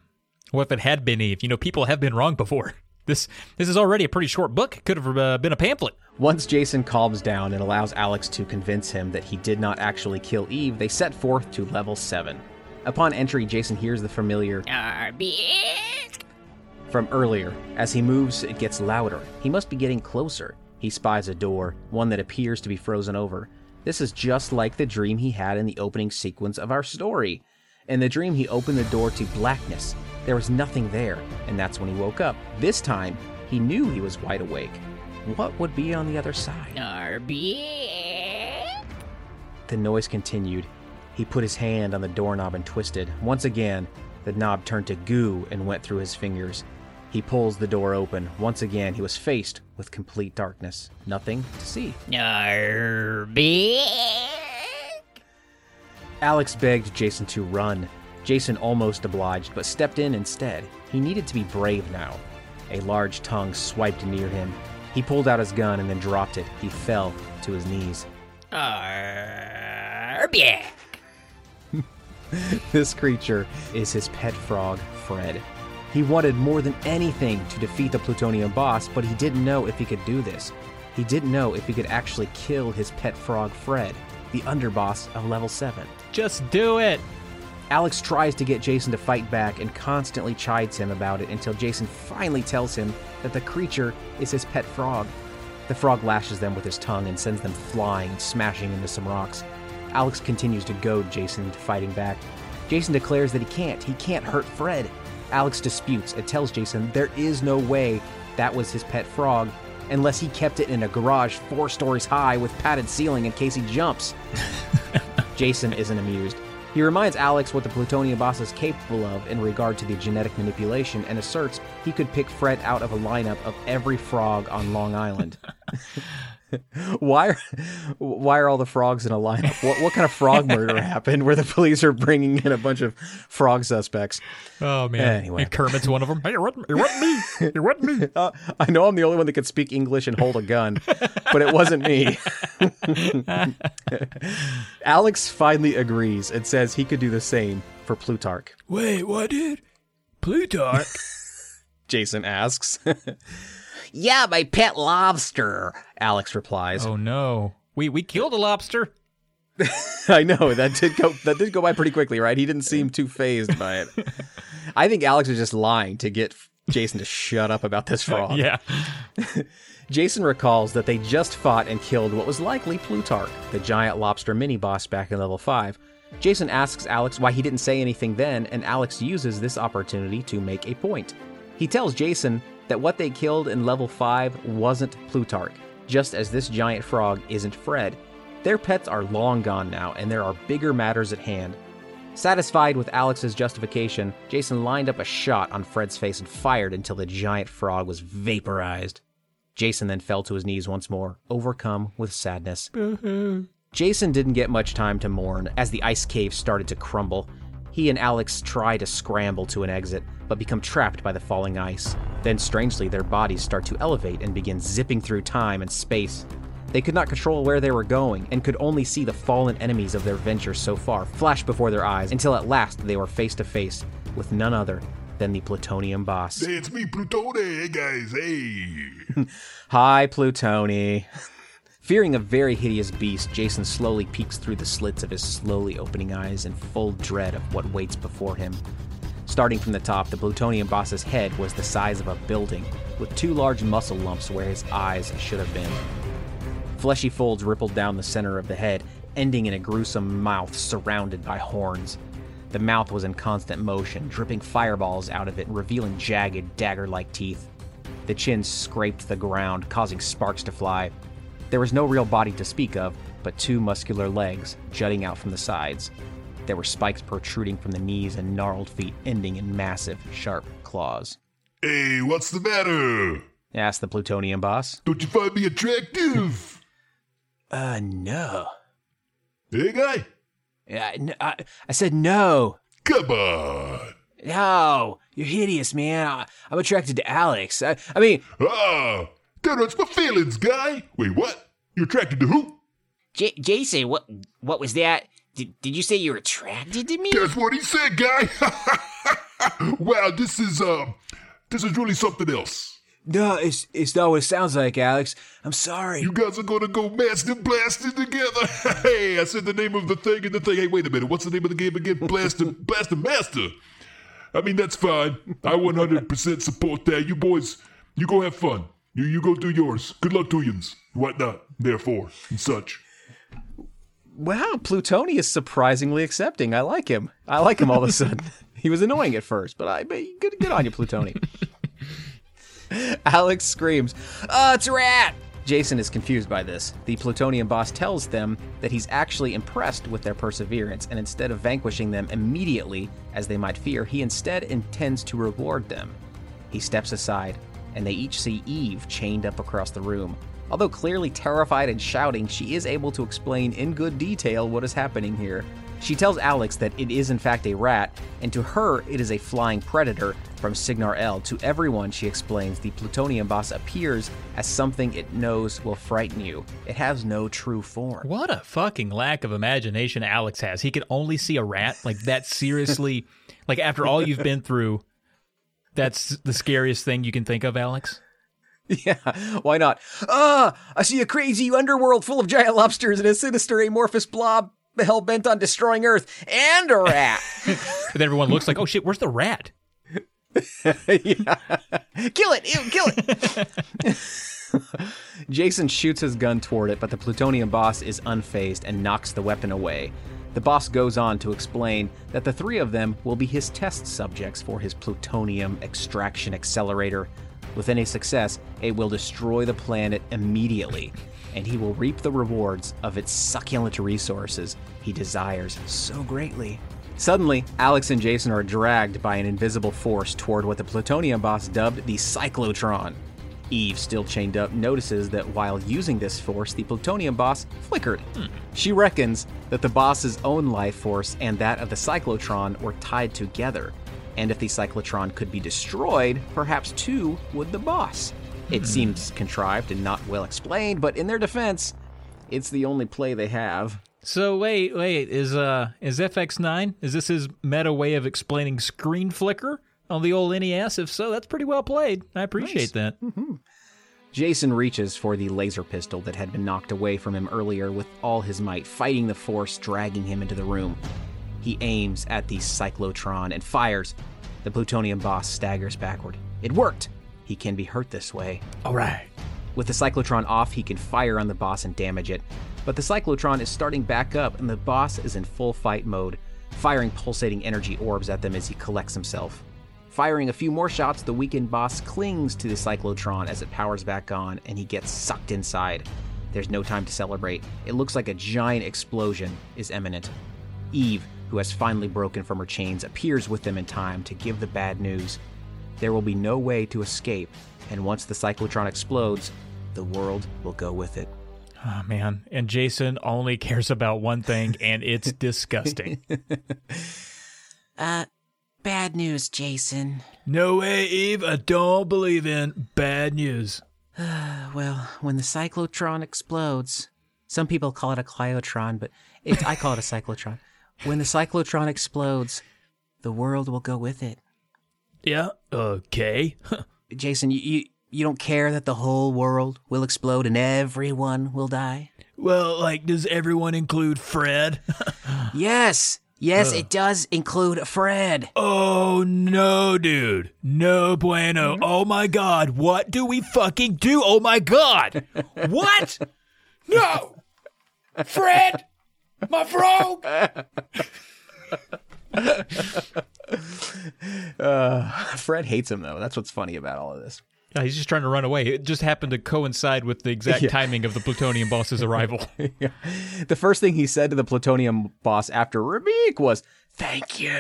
had been Eve? You know, people have been wrong before. This is already a pretty short book. Could have been a pamphlet. Once Jason calms down and allows Alex to convince him that he did not actually kill Eve, they set forth to level 7. Upon entry, Jason hears the familiar from earlier. As he moves, it gets louder. He must be getting closer. He spies a door, one that appears to be frozen over. This is just like the dream he had in the opening sequence of our story. In the dream, he opened the door to blackness. There was nothing there, and that's when he woke up. This time, he knew he was wide awake. What would be on the other side? The noise continued. He put his hand on the doorknob and twisted. Once again, the knob turned to goo and went through his fingers. He pulls the door open. Once again, he was faced with complete darkness. Nothing to see. Alex begged Jason to run. Jason almost obliged, but stepped in instead. He needed to be brave now. A large tongue swiped near him. He pulled out his gun and then dropped it. He fell to his knees. This creature is his pet frog, Fred. He wanted more than anything to defeat the Plutonium boss, but he didn't know if he could do this. He didn't know if he could actually kill his pet frog, Fred, the underboss of level 7. Just do it! Alex tries to get Jason to fight back and constantly chides him about it until Jason finally tells him that the creature is his pet frog. The frog lashes them with his tongue and sends them flying and smashing into some rocks. Alex continues to goad Jason into fighting back. Jason declares that he can't hurt Fred. Alex disputes and tells Jason there is no way that was his pet frog, unless he kept it in a garage 4 stories high with padded ceiling in case he jumps. Jason isn't amused. He reminds Alex what the Plutonium boss is capable of in regard to the genetic manipulation and asserts he could pick Fred out of a lineup of every frog on Long Island. Why are all the frogs in a lineup? What kind of frog murder happened where the police are bringing in a bunch of frog suspects? Oh, man. Anyway. And Kermit's one of them. Hey, it wasn't me. It wasn't me. I know I'm the only one that could speak English and hold a gun, but it wasn't me. Alex finally agrees and says he could do the same for Plutarch. Wait, what, dude? Plutarch? Jason asks. Yeah, my pet lobster. Alex replies. Oh, no. We killed a lobster. I know, that did go by pretty quickly, right? He didn't seem too fazed by it. I think Alex was just lying to get Jason to shut up about this frog. Yeah. Jason recalls that they just fought and killed what was likely Plutarch, the giant lobster mini-boss back in level 5. Jason asks Alex why he didn't say anything then, and Alex uses this opportunity to make a point. He tells Jason that what they killed in level 5 wasn't Plutarch, just as this giant frog isn't Fred. Their pets are long gone now, and there are bigger matters at hand. Satisfied with Alex's justification, Jason lined up a shot on Fred's face and fired until the giant frog was vaporized. Jason then fell to his knees once more, overcome with sadness. Jason didn't get much time to mourn as the ice cave started to crumble. He and Alex try to scramble to an exit, but become trapped by the falling ice. Then, strangely, their bodies start to elevate and begin zipping through time and space. They could not control where they were going, and could only see the fallen enemies of their venture so far flash before their eyes, until at last they were face to face with none other than the Plutonium boss. Hey, it's me, Plutone. Hey, guys. Hey. Hi, Plutoni. Fearing a very hideous beast, Jason slowly peeks through the slits of his slowly opening eyes in full dread of what waits before him. Starting from the top, the Plutonium boss's head was the size of a building, with 2 large muscle lumps where his eyes should have been. Fleshy folds rippled down the center of the head, ending in a gruesome mouth surrounded by horns. The mouth was in constant motion, dripping fireballs out of it, revealing jagged, dagger-like teeth. The chin scraped the ground, causing sparks to fly. There was no real body to speak of, but 2 muscular legs jutting out from the sides. There were spikes protruding from the knees and gnarled feet ending in massive, sharp claws. Hey, what's the matter? Asked the Plutonium boss. Don't you find me attractive? No. Hey, guy. I said no. Come on. No, you're hideous, man. I'm attracted to Alex. I mean... Ah, that hurts my feelings, guy. Wait, what? You're attracted to who? Jason, what was that? Did you say you were attracted to me? That's what he said, guy. Wow, this is really something else. No, it's not what it sounds like, Alex. I'm sorry. You guys are gonna go master blasting together. Hey, I said the name of the thing and the thing. Hey, wait a minute. What's the name of the game again? Blaster Master. I mean, that's fine. I 100% support that. You boys, you go have fun. You go do yours. Good luck to yous. Whatnot, therefore, and such. Wow, Plutoni is surprisingly accepting. I like him. all of a sudden. He was annoying at first, but good on you, Plutoni. Alex screams, "Oh, it's a rat!" Jason is confused by this. The Plutonium boss tells them that he's actually impressed with their perseverance, and instead of vanquishing them immediately, as they might fear, he instead intends to reward them. He steps aside, and they each see Eve chained up across the room. Although clearly terrified and shouting, she is able to explain in good detail what is happening here. She tells Alex that it is in fact a rat, and to her it is a flying predator from Signar L. To everyone, she explains, the Plutonium boss appears as something it knows will frighten you. It has no true form. What a fucking lack of imagination Alex has. He can only see a rat? Like, that seriously, like, after all you've been through, that's the scariest thing you can think of, Alex? Yeah, why not? I see a crazy underworld full of giant lobsters and a sinister amorphous blob hell-bent on destroying Earth, and a rat. And everyone looks like, oh shit, where's the rat? Yeah. Kill it! Ew, kill it! Jason shoots his gun toward it, but the Plutonium boss is unfazed and knocks the weapon away. The boss goes on to explain that the 3 of them will be his test subjects for his plutonium extraction accelerator. With any success, it will destroy the planet immediately, and he will reap the rewards of its succulent resources he desires so greatly. Suddenly, Alex and Jason are dragged by an invisible force toward what the Plutonium boss dubbed the Cyclotron. Eve, still chained up, notices that while using this force, the Plutonium boss flickered. She reckons that the boss's own life force and that of the Cyclotron were tied together, and if the Cyclotron could be destroyed, perhaps too would the boss. It seems contrived and not well explained, but in their defense, it's the only play they have. So wait, is FX9, is this his meta way of explaining screen flicker on the old NES? If so, that's pretty well played. I appreciate that. Jason reaches for the laser pistol that had been knocked away from him earlier with all his might, fighting the force dragging him into the room. He aims at the Cyclotron and fires. The Plutonium boss staggers backward. It worked! He can be hurt this way. All right. With the Cyclotron off, he can fire on the boss and damage it. But the Cyclotron is starting back up, and the boss is in full fight mode, firing pulsating energy orbs at them as he collects himself. Firing a few more shots, the weakened boss clings to the Cyclotron as it powers back on, and he gets sucked inside. There's no time to celebrate. It looks like a giant explosion is imminent. Eve, who has finally broken from her chains, appears with them in time to give the bad news. There will be no way to escape, and once the Cyclotron explodes, the world will go with it. Oh, man. And Jason only cares about one thing, and it's disgusting. Bad news, Jason. No way, Eve. I don't believe in bad news. Well, when the Cyclotron explodes, some people call it a Cryotron, but I call it a Cyclotron. When the Cyclotron explodes, the world will go with it. Yeah, okay. Jason, you don't care that the whole world will explode and everyone will die? Well, like, does everyone include Fred? Yes, it does include Fred. Oh, no, dude. No bueno. Oh, my God. What do we fucking do? Oh, my God. What? No. Fred, my frog. Fred hates him, though. That's what's funny about all of this. Yeah, he's just trying to run away. It just happened to coincide with the exact timing of the Plutonium boss's arrival. Yeah. The first thing he said to the Plutonium boss after Rabik was, "Thank you."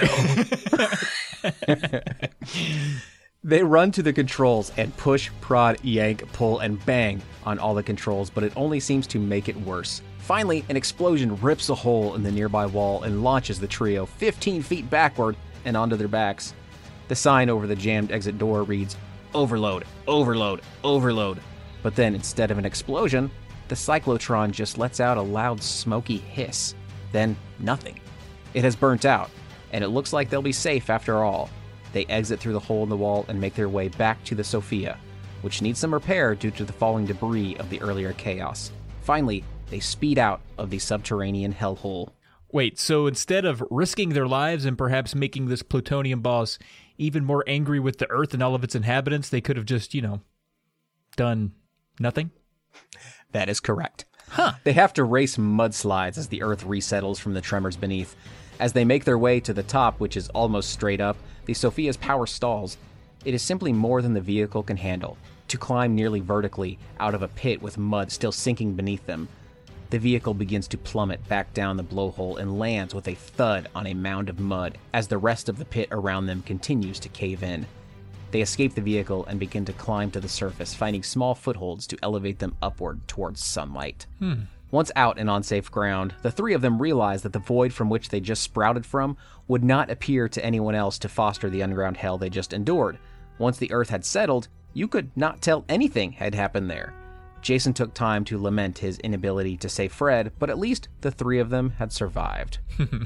They run to the controls and push, prod, yank, pull, and bang on all the controls, but it only seems to make it worse. Finally, an explosion rips a hole in the nearby wall and launches the trio 15 feet backward and onto their backs. The sign over the jammed exit door reads, "Overload, overload, overload." But then, instead of an explosion, the Cyclotron just lets out a loud smoky hiss. Then, nothing. It has burnt out, and it looks like they'll be safe after all. They exit through the hole in the wall and make their way back to the Sophia, which needs some repair due to the falling debris of the earlier chaos. Finally, they speed out of the subterranean hellhole. Wait, so instead of risking their lives and perhaps making this Plutonium boss even more angry with the Earth and all of its inhabitants, they could have just, done nothing? That is correct. They have to race mudslides as the Earth resettles from the tremors beneath. As they make their way to the top, which is almost straight up, the Sophia's power stalls. It is simply more than the vehicle can handle. To climb nearly vertically out of a pit with mud still sinking beneath them, the vehicle begins to plummet back down the blowhole and lands with a thud on a mound of mud as the rest of the pit around them continues to cave in. They escape the vehicle and begin to climb to the surface, finding small footholds to elevate them upward towards sunlight. Once out and on safe ground, the three of them realize that the void from which they just sprouted from would not appear to anyone else to foster the underground hell they just endured. Once the Earth had settled, you could not tell anything had happened there. Jason took time to lament his inability to save Fred, but at least the three of them had survived.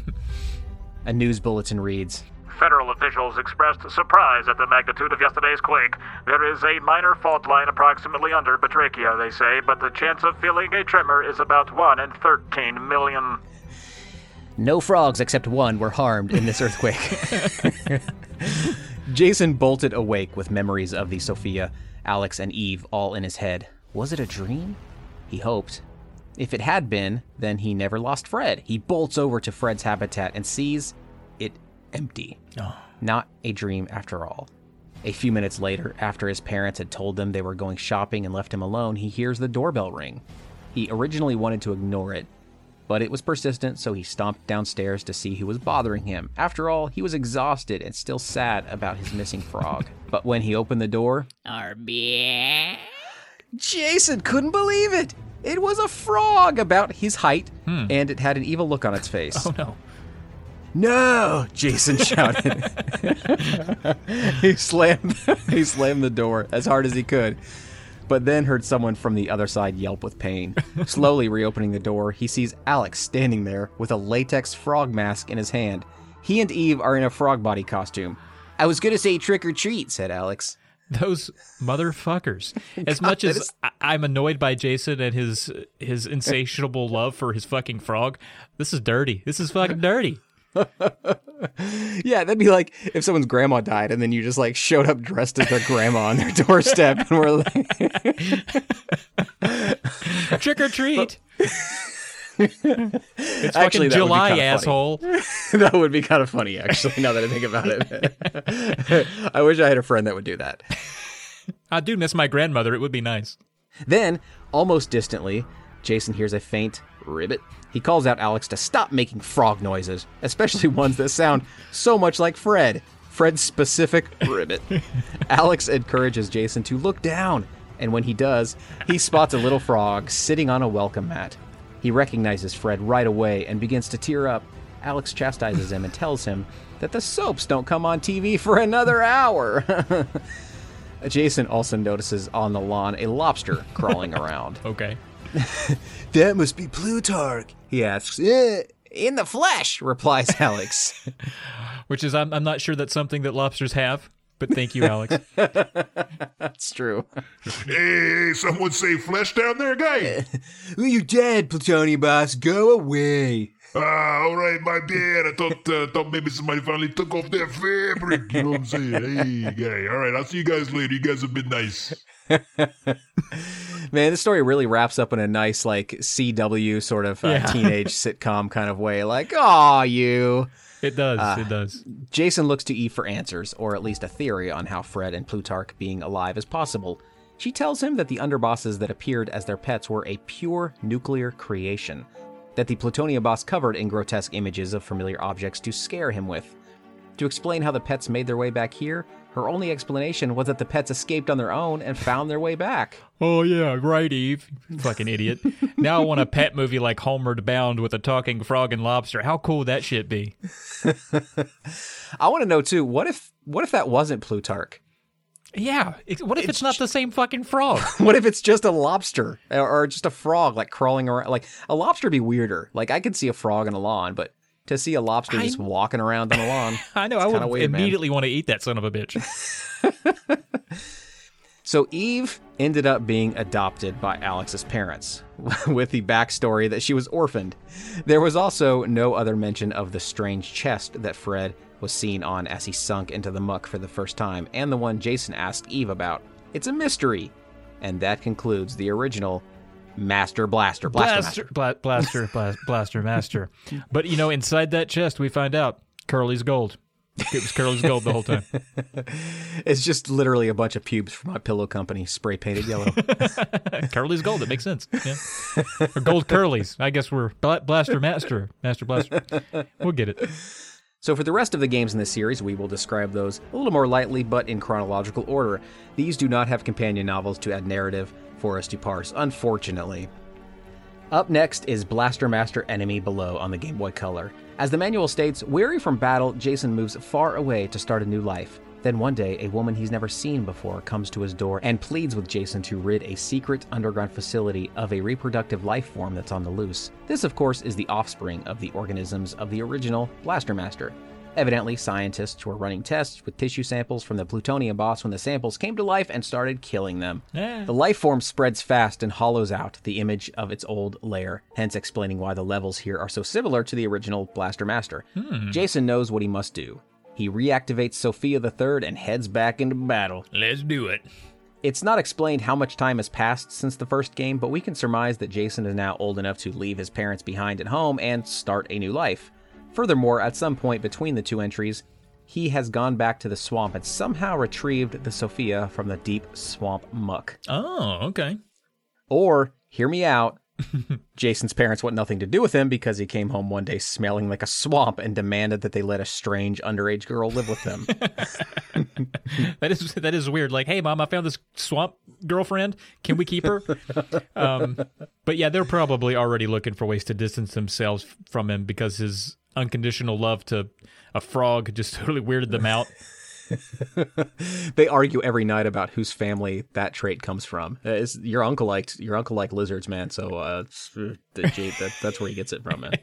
A news bulletin reads, Federal officials expressed surprise at the magnitude of yesterday's quake. There is a minor fault line approximately under Batrachia, they say, but the chance of feeling a tremor is about 1 in 13 million. No frogs except one were harmed in this earthquake. Jason bolted awake with memories of the Sophia, Alex, and Eve all in his head. Was it a dream? He hoped. If it had been, then he never lost Fred. He bolts over to Fred's habitat and sees it empty. Not a dream after all. A few minutes later, after his parents had told them they were going shopping and left him alone, he hears the doorbell ring. He originally wanted to ignore it, but it was persistent, so he stomped downstairs to see who was bothering him. After all, he was exhausted and still sad about his missing frog. But when he opened the door, Jason couldn't believe it! It was a frog about his height, and it had an evil look on its face. Oh, no. No! Jason shouted. He slammed the door as hard as he could, but then heard someone from the other side yelp with pain. Slowly reopening the door, he sees Alex standing there with a latex frog mask in his hand. He and Eve are in a frog body costume. I was gonna say trick or treat, said Alex. Those motherfuckers. As much as I'm annoyed by Jason and his insatiable love for his fucking frog, this is dirty. This is fucking dirty. Yeah, that'd be like if someone's grandma died and then you just like showed up dressed as their grandma on their doorstep and we're like trick or treat. It's Actually, fucking that would be July, kinda asshole. That would be kind of funny, actually, now that I think about it. I wish I had a friend that would do that. I do miss my grandmother. It would be nice. Then, almost distantly, Jason hears a faint ribbit. He calls out Alex to stop making frog noises, especially ones that sound so much like Fred. Fred's specific ribbit. Alex encourages Jason to look down, and when he does, he spots a little frog sitting on a welcome mat. He recognizes Fred right away and begins to tear up. Alex chastises him and tells him that the soaps don't come on TV for another hour. Jason also notices on the lawn a lobster crawling around. Okay. That must be Plutarch, he asks. In the flesh, replies Alex. Which is, I'm not sure that's something that lobsters have, but thank you, Alex. That's true. Hey, someone say flesh down there, guy. Well, you're dead, Plutonian boss. Go away. All right, my bad. I thought maybe somebody finally took off that fabric. You know what I'm saying? Hey, guy. All right, I'll see you guys later. You guys have been nice. Man, this story really wraps up in a nice, like, CW sort of teenage sitcom kind of way. Like, aw, you. It does. It does. Jason looks to Eve for answers, or at least a theory on how Fred and Plutarch being alive is possible. She tells him that the underbosses that appeared as their pets were a pure nuclear creation, that the Plutonia boss covered in grotesque images of familiar objects to scare him with. To explain how the pets made their way back here, her only explanation was that the pets escaped on their own and found their way back. Oh, yeah, right, Eve. Fucking idiot. Now I want a pet movie like Homeward Bound with a talking frog and lobster. How cool would that shit be? I want to know, too, what if that wasn't Plutarch? Yeah. What if it's not the same fucking frog? What if it's just a lobster or just a frog, like, crawling around? Like, a lobster would be weirder. Like, I could see a frog on a lawn, but to see a lobster just walking around on a lawn, I know. I would weird, immediately want to eat that son of a bitch. So Eve ended up being adopted by Alex's parents, with the backstory that she was orphaned. There was also no other mention of the strange chest that Fred was seen on as he sunk into the muck for the first time, and the one Jason asked Eve about. It's a mystery. And that concludes the original Blaster Master. But, you know, inside that chest, we find out Curly's gold. It was Curly's gold the whole time. It's just literally a bunch of pubes from My Pillow Company spray painted yellow. Curly's gold. It makes sense. Yeah. Or gold Curlies. I guess we're Blaster Master. Master Blaster. We'll get it. So for the rest of the games in this series, we will describe those a little more lightly, but in chronological order. These do not have companion novels to add narrative for us to parse, unfortunately. Up next is Blaster Master Enemy Below on the Game Boy Color. As the manual states, weary from battle, Jason moves far away to start a new life. Then one day, a woman he's never seen before comes to his door and pleads with Jason to rid a secret underground facility of a reproductive life form that's on the loose. This, of course, is the offspring of the organisms of the original Blaster Master. Evidently, scientists were running tests with tissue samples from the Plutonia boss when the samples came to life and started killing them. Yeah. The life form spreads fast and hollows out the image of its old lair, hence explaining why the levels here are so similar to the original Blaster Master. Jason knows what he must do. He reactivates Sophia the Third and heads back into battle. Let's do it. It's not explained how much time has passed since the first game, but we can surmise that Jason is now old enough to leave his parents behind at home and start a new life. Furthermore, at some point between the two entries, he has gone back to the swamp and somehow retrieved the Sophia from the deep swamp muck. Oh, okay. Or, hear me out, Jason's parents want nothing to do with him because he came home one day smelling like a swamp and demanded that they let a strange underage girl live with them. That is weird. Like, hey, Mom, I found this swamp girlfriend. Can we keep her? But yeah, they're probably already looking for ways to distance themselves from him because his unconditional love to a frog just totally weirded them out. They argue every night about whose family that trait comes from. Your uncle liked lizards, man. So that's where he gets it from, man.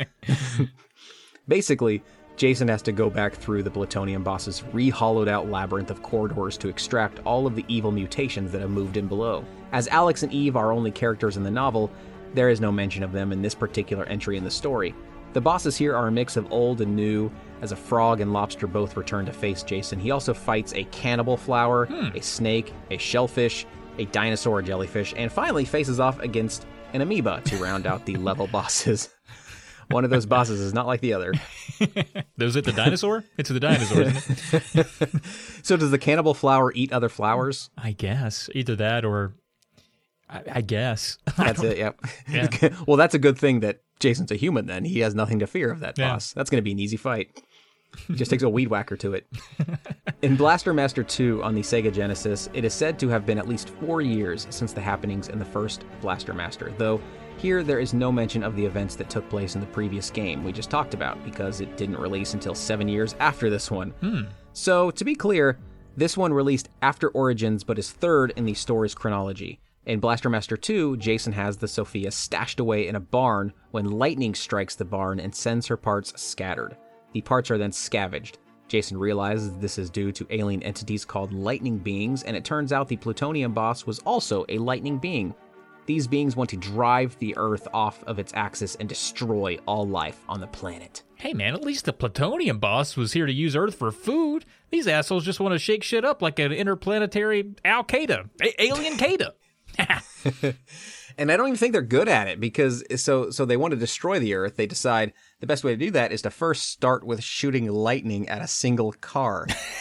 Basically, Jason has to go back through the Plutonium boss's re-hollowed out labyrinth of corridors to extract all of the evil mutations that have moved in below. As Alex and Eve are only characters in the novel, there is no mention of them in this particular entry in the story. The bosses here are a mix of old and new, as a frog and lobster both return to face Jason. He also fights a cannibal flower, a snake, a shellfish, a dinosaur, a jellyfish, and finally faces off against an amoeba to round out the level bosses. One of those bosses is not like the other. Was it the dinosaur? It's the dinosaur, isn't it? So does the cannibal flower eat other flowers? I guess. Either that or... I guess. That's it, yep. Yeah. Well, that's a good thing that Jason's a human then. He has nothing to fear of that boss. That's going to be an easy fight. He just takes a weed whacker to it. In Blaster Master 2 on the Sega Genesis, it is said to have been at least 4 years since the happenings in the first Blaster Master, though here there is no mention of the events that took place in the previous game we just talked about, because it didn't release until 7 years after this one. So, to be clear, this one released after Origins, but is third in the story's chronology. In Blaster Master 2, Jason has the Sophia stashed away in a barn when lightning strikes the barn and sends her parts scattered. The parts are then scavenged. Jason realizes this is due to alien entities called lightning beings, and it turns out the Plutonium boss was also a lightning being. These beings want to drive the Earth off of its axis and destroy all life on the planet. Hey, man, at least the Plutonium boss was here to use Earth for food. These assholes just want to shake shit up like an interplanetary Al-Qaeda, alien Qaeda. And I don't even think they're good at it, because so they want to destroy the Earth. They decide the best way to do that is to first start with shooting lightning at a single car.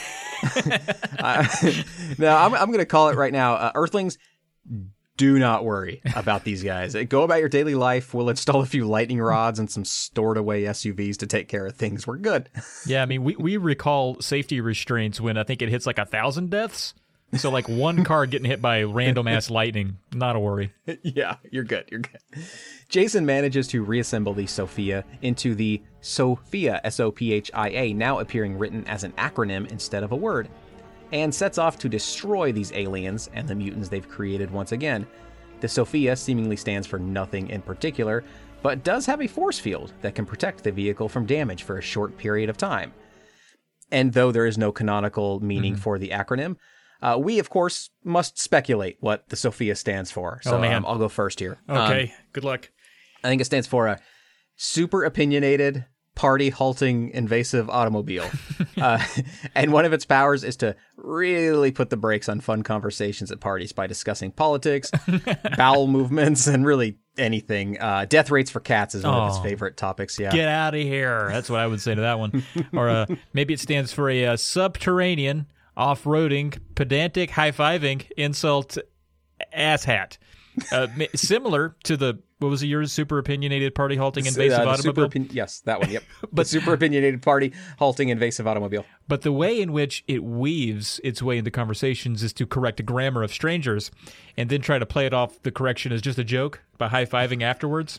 Now, I'm going to call it right now. Earthlings, do not worry about these guys. Go about your daily life. We'll install a few lightning rods and some stored away SUVs to take care of things. We're good. Yeah, I mean, we recall safety restraints when I think it hits like 1,000 deaths. So like one car getting hit by random ass lightning, not a worry. Yeah, you're good. Jason manages to reassemble the Sophia into the Sophia, S-O-P-H-I-A, now appearing written as an acronym instead of a word, and sets off to destroy these aliens and the mutants they've created once again. The Sophia seemingly stands for nothing in particular, but does have a force field that can protect the vehicle from damage for a short period of time. And though there is no canonical meaning for the acronym, we, of course, must speculate what the Sophia stands for. So I'll go first here. Okay, good luck. I think it stands for a super opinionated, party-halting, invasive automobile. And one of its powers is to really put the brakes on fun conversations at parties by discussing politics, bowel movements, and really anything. Death rates for cats is one of its favorite topics, yeah. Get out of here. That's what I would say to that one. Or maybe it stands for a subterranean, off-roading, pedantic, high-fiving, insult, asshat. Similar to the, what was yours? Super opinionated, party halting, invasive automobile? Yes, that one, yep. But super opinionated, party halting, invasive automobile. But the way in which it weaves its way into conversations is to correct a grammar of strangers and then try to play it off the correction as just a joke by high-fiving afterwards.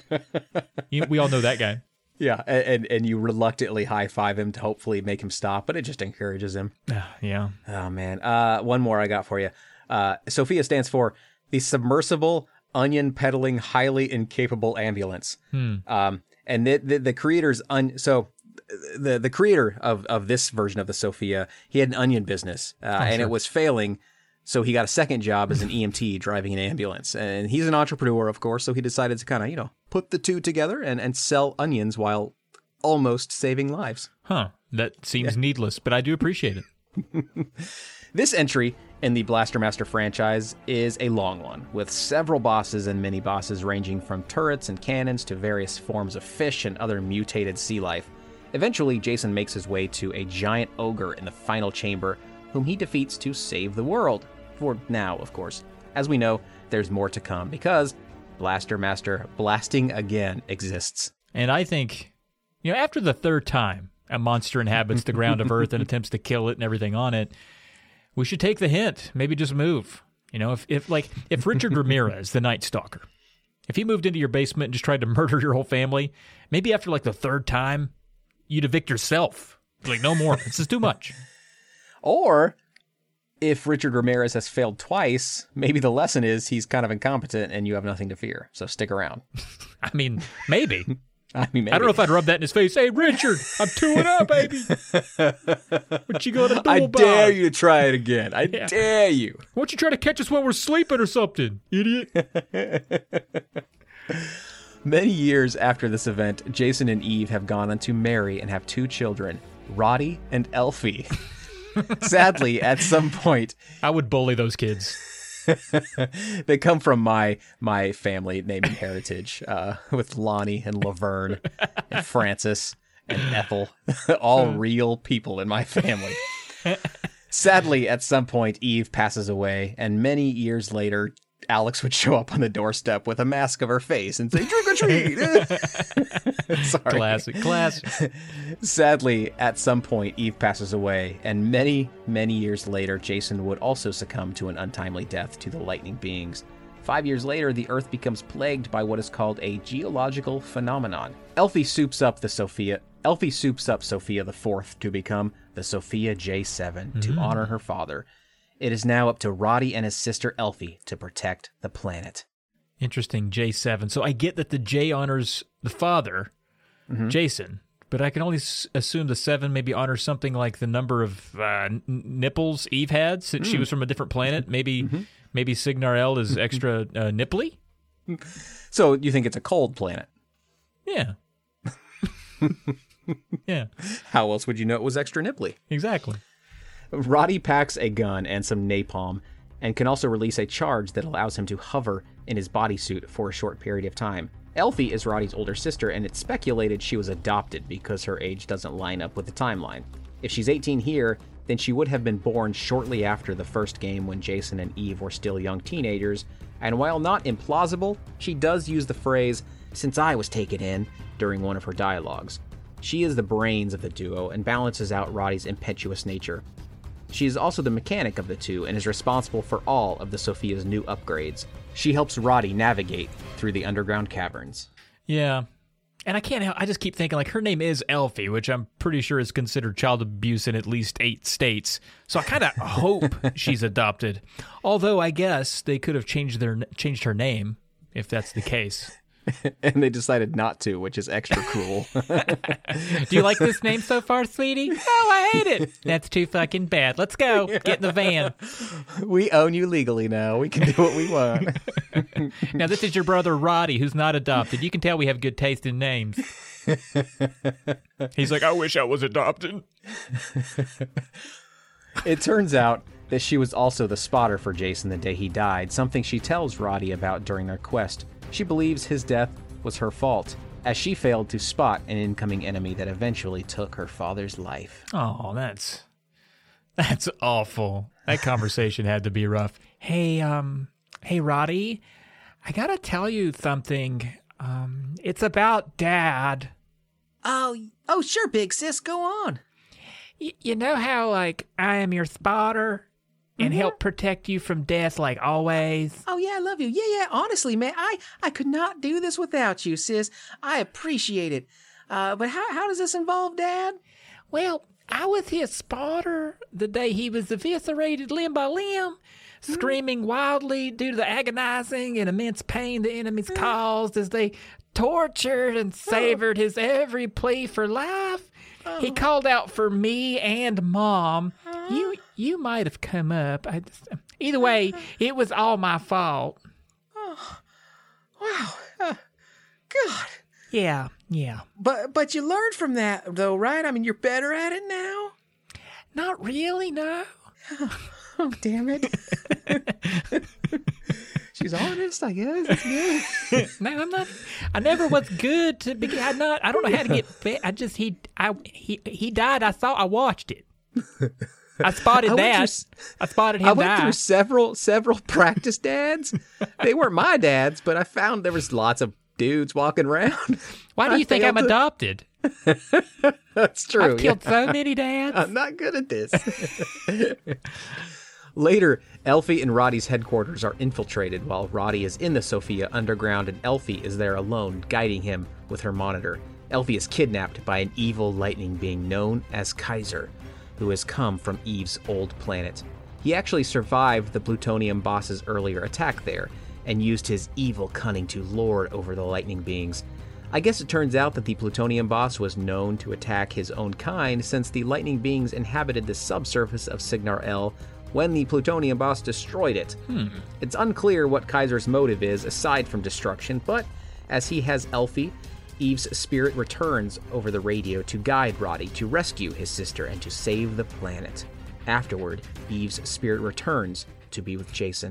We all know that guy. Yeah, and you reluctantly high-five him to hopefully make him stop, but it just encourages him. Yeah. Oh, man. One more I got for you. Sophia stands for the Submersible Onion-Peddling Highly Incapable Ambulance. And the creators... the creator of this version of the Sophia, he had an onion business, and it was failing, so he got a second job as an EMT driving an ambulance. And he's an entrepreneur, of course, so he decided to kind of, put the two together and sell onions while almost saving lives. Huh. That seems needless, but I do appreciate it. This entry in the Blaster Master franchise is a long one, with several bosses and mini-bosses ranging from turrets and cannons to various forms of fish and other mutated sea life. Eventually, Jason makes his way to a giant ogre in the final chamber, whom he defeats to save the world. For now, of course. As we know, there's more to come because Blaster Master Blasting Again exists. And I think, after the third time a monster inhabits the ground of Earth and attempts to kill it and everything on it, we should take the hint. Maybe just move. If Richard Ramirez, the Night Stalker, if he moved into your basement and just tried to murder your whole family, maybe after the third time, you'd evict yourself. No more. This is too much. Or if Richard Ramirez has failed twice, maybe the lesson is he's kind of incompetent and you have nothing to fear. So stick around. I mean, maybe. Maybe. I don't know if I'd rub that in his face. Hey, Richard, I'm 2-0, baby. What you gonna do I about dare it? you to try it again. I dare you. Why don't you try to catch us when we're sleeping or something, idiot? Many years after this event, Jason and Eve have gone on to marry and have 2 children, Roddy and Elfie. Sadly, at some point... I would bully those kids. They come from my family naming heritage, with Lonnie and Laverne and Francis and Ethel, all real people in my family. Sadly, at some point, Eve passes away, and many years later, Alex would show up on the doorstep with a mask of her face and say, "Trick or treat!" Sorry. Classic. Sadly, at some point, Eve passes away, and many, many years later, Jason would also succumb to an untimely death to the lightning beings. 5 years later, the Earth becomes plagued by what is called a geological phenomenon. Elfie soups up Sophia the Fourth to become the Sophia J7 to honor her father. It is now up to Roddy and his sister Elfie to protect the planet. Interesting, J7. So I get that the J honors the father, Jason, but I can only assume the 7 maybe honors something like the number of nipples Eve had since she was from a different planet. Maybe Signar-L is extra nipply? So you think it's a cold planet? Yeah. Yeah. How else would you know it was extra nipply? Exactly. Roddy packs a gun and some napalm, and can also release a charge that allows him to hover in his bodysuit for a short period of time. Elfie is Roddy's older sister, and it's speculated she was adopted because her age doesn't line up with the timeline. If she's 18 here, then she would have been born shortly after the first game when Jason and Eve were still young teenagers, and while not implausible, she does use the phrase, "since I was taken in," during one of her dialogues. She is the brains of the duo and balances out Roddy's impetuous nature. She is also the mechanic of the two and is responsible for all of the Sophia's new upgrades. She helps Roddy navigate through the underground caverns. Yeah. And I just keep thinking, her name is Elfie, which I'm pretty sure is considered child abuse in at least 8 states. So I kind of hope she's adopted. Although I guess they could have changed her name, if that's the case. And they decided not to, which is extra cruel. Do you like this name so far, sweetie? No, I hate it. That's too fucking bad. Let's go. Get in the van. We own you legally now. We can do what we want. Now, this is your brother, Roddy, who's not adopted. You can tell we have good taste in names. He's like, I wish I was adopted. It turns out that she was also the spotter for Jason the day he died, something she tells Roddy about during their quest. She believes his death was her fault, as she failed to spot an incoming enemy that eventually took her father's life. Oh, that's awful. That conversation had to be rough. Hey, Roddy, I gotta tell you something. It's about Dad. Oh, sure, big sis, go on. You know how, I am your spotter and help protect you from death, always? Oh, yeah, I love you. Yeah, honestly, man, I could not do this without you, sis. I appreciate it. But how does this involve Dad? Well, I was his spotter the day he was eviscerated limb by limb, screaming wildly due to the agonizing and immense pain the enemies caused as they tortured and savored his every plea for life. He called out for me and Mom. You might have come up. Either way, it was all my fault. Oh, wow. God. Yeah. But you learned from that, though, right? I mean, you're better at it now? Not really, no. Oh, damn it. She's honest, I guess. It's good. No, I'm not. I never was good to begin. I don't know how to get fit. He died. I watched it. I spotted that. I spotted him I went die. through several practice dads. They weren't my dads, but I found there was lots of dudes walking around. Why do you think I'm adopted? That's true. I've killed so many dads. I'm not good at this. Later, Elfie and Roddy's headquarters are infiltrated while Roddy is in the Sophia underground and Elfie is there alone, guiding him with her monitor. Elfie is kidnapped by an evil lightning being known as Kaiser, who has come from Eve's old planet. He actually survived the Plutonium boss's earlier attack there, and used his evil cunning to lord over the lightning beings. I guess it turns out that the Plutonium boss was known to attack his own kind since the lightning beings inhabited the subsurface of Signar L when the Plutonium boss destroyed it. It's unclear what Kaiser's motive is aside from destruction, but as he has Elfie, Eve's spirit returns over the radio to guide Roddy to rescue his sister and to save the planet. Afterward, Eve's spirit returns to be with Jason.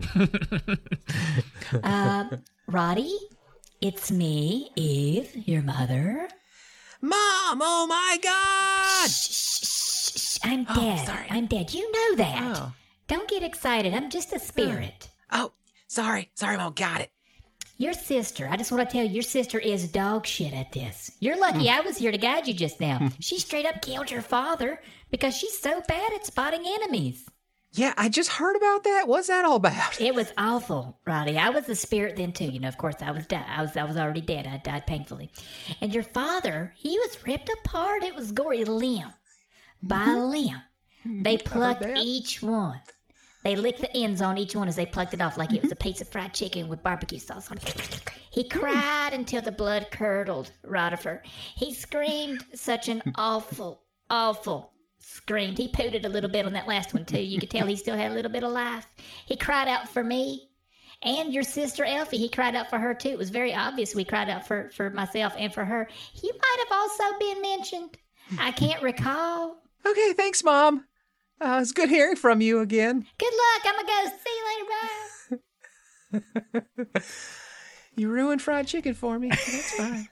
Roddy, it's me, Eve, your mother. Mom, oh my God! Shh, I'm dead. Sorry. I'm dead. You know that. Oh. Don't get excited. I'm just a spirit. Oh, sorry, Mom, got it. Your sister, I just want to tell you, your sister is dog shit at this. You're lucky I was here to guide you just now. She straight up killed your father because she's so bad at spotting enemies. Yeah, I just heard about that. What's that all about? It was awful, Roddy. I was a spirit then too. You know, of course, I was already dead. I died painfully. And your father, he was ripped apart. It was gory, limb by limb. They plucked each one. They licked the ends on each one as they plucked it off like it was a piece of fried chicken with barbecue sauce on it. He cried until the blood curdled, Rodifer. He screamed such an awful, awful screamed. He pooted a little bit on that last one, too. You could tell he still had a little bit of life. He cried out for me and your sister, Elfie. He cried out for her, too. It was very obvious we cried out for myself and for her. He might have also been mentioned. I can't recall. Okay, thanks, Mom. It's good hearing from you again. Good luck. I'm going to go. See you later. Bye. You ruined fried chicken for me. That's fine.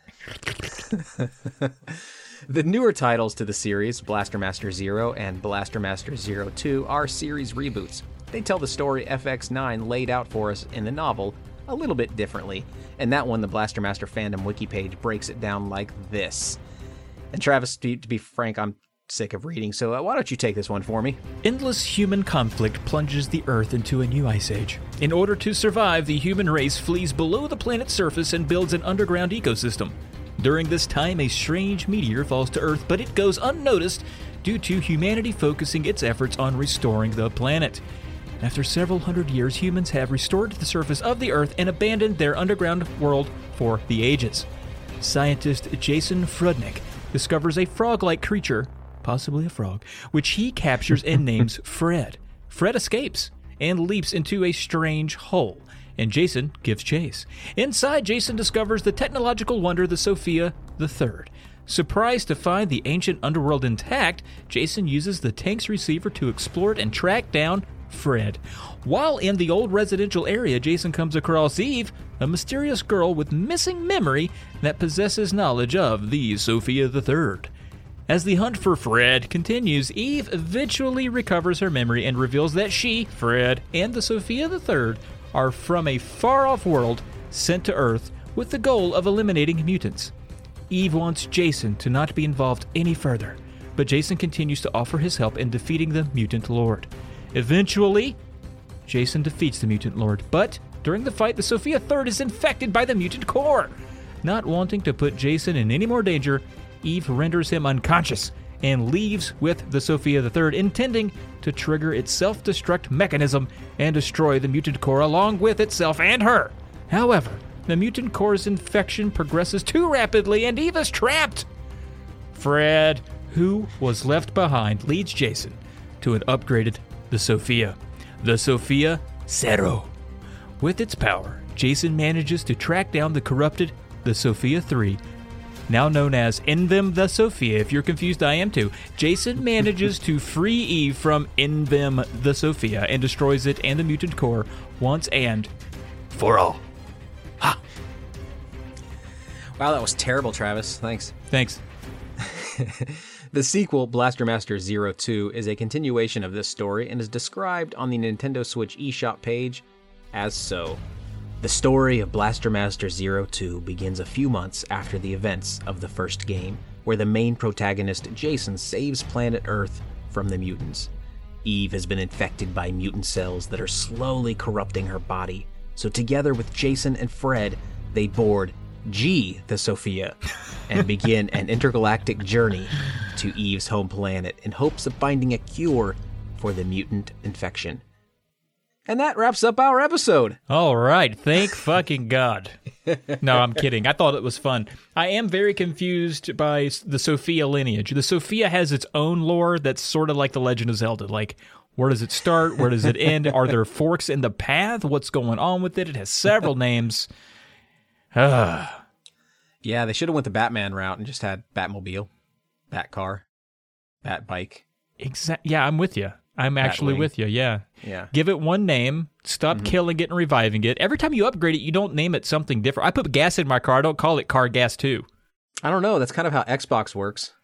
The newer titles to the series, Blaster Master Zero and Blaster Master Zero 2, are series reboots. They tell the story FX9 laid out for us in the novel a little bit differently, and that one, the Blaster Master fandom wiki page, breaks it down like this. And Travis, to be frank, I'm sick of reading, so why don't you take this one for me? Endless human conflict plunges the Earth into a new ice age. In order to survive, the human race flees below the planet's surface and builds an underground ecosystem. During this time, a strange meteor falls to Earth, but it goes unnoticed due to humanity focusing its efforts on restoring the planet. After several hundred years, humans have restored the surface of the Earth and abandoned their underground world for the ages. Scientist Jason Frudnick discovers a frog-like creature, possibly a frog, which he captures and names Fred. Fred escapes and leaps into a strange hole, and Jason gives chase. Inside, Jason discovers the technological wonder, the Sophia III. Surprised to find the ancient underworld intact, Jason uses the tank's receiver to explore it and track down Fred. While in the old residential area, Jason comes across Eve, a mysterious girl with missing memory that possesses knowledge of the Sophia III. As the hunt for Fred continues, Eve eventually recovers her memory and reveals that she, Fred, and the Sophia III are from a far-off world sent to Earth with the goal of eliminating mutants. Eve wants Jason to not be involved any further, but Jason continues to offer his help in defeating the Mutant Lord. Eventually, Jason defeats the Mutant Lord, but during the fight, the Sophia III is infected by the mutant core. Not wanting to put Jason in any more danger, Eve renders him unconscious and leaves with the Sophia III, intending to trigger its self-destruct mechanism and destroy the mutant core along with itself and her. However, the mutant core's infection progresses too rapidly and Eve is trapped. Fred, who was left behind, leads Jason to an upgraded the Sophia Zero. With its power, Jason manages to track down the corrupted the Sophia III, now known as Envim the Sophia. If you're confused, I am too. Jason manages to free Eve from Envim the Sophia and destroys it and the mutant core once and for all. Wow, that was terrible, Travis. Thanks. Thanks. The sequel, Blaster Master Zero 2, is a continuation of this story and is described on the Nintendo Switch eShop page as so. The story of Blaster Master Zero 2 begins a few months after the events of the first game, where the main protagonist, Jason, saves planet Earth from the mutants. Eve has been infected by mutant cells that are slowly corrupting her body, so together with Jason and Fred, they board G, the Sophia, and begin an intergalactic journey to Eve's home planet in hopes of finding a cure for the mutant infection. And that wraps up our episode. All right. Thank fucking God. No, I'm kidding. I thought it was fun. I am very confused by the Sophia lineage. The Sophia has its own lore that's sort of like the Legend of Zelda. Like, where does it start? Where does it end? Are there forks in the path? What's going on with it? It has several names. Yeah, they should have went the Batman route and just had Batmobile, Batcar, Batbike. Yeah, I'm with you. I'm actually with you, yeah. Give it one name, stop killing it and reviving it. Every time you upgrade it, you don't name it something different. I put gas in my car, I don't call it Car Gas 2. I don't know, that's kind of how Xbox works.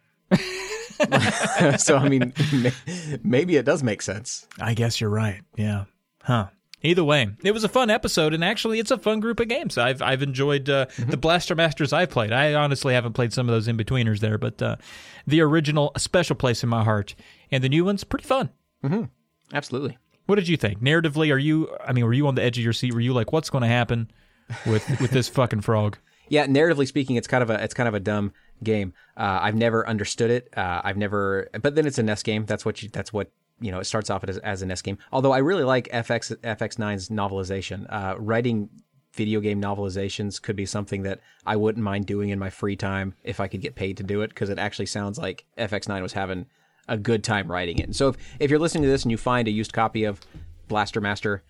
So, I mean, maybe it does make sense. I guess you're right, yeah. Huh. Either way, it was a fun episode, and actually it's a fun group of games. I've enjoyed the Blaster Masters I've played. I honestly haven't played some of those in-betweeners there, but the original, a special place in my heart. And the new one's pretty fun. Mm-hmm. Absolutely. What did you think? Narratively, were you on the edge of your seat? Were you like, what's going to happen with this fucking frog? Yeah, narratively speaking, it's kind of a dumb game. I've never understood it. But then it's a NES game. That's what it starts off as a NES game. Although I really like FX9's novelization. Writing video game novelizations could be something that I wouldn't mind doing in my free time if I could get paid to do it, because it actually sounds like FX9 was having a good time writing it. And so if you're listening to this and you find a used copy of Blaster Master,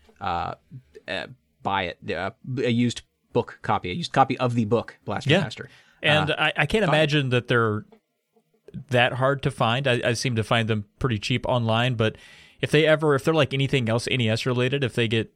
buy it. A used copy of the book Blaster Master. And I can't imagine that they're that hard to find. I seem to find them pretty cheap online, but if they're like anything else NES related, if they get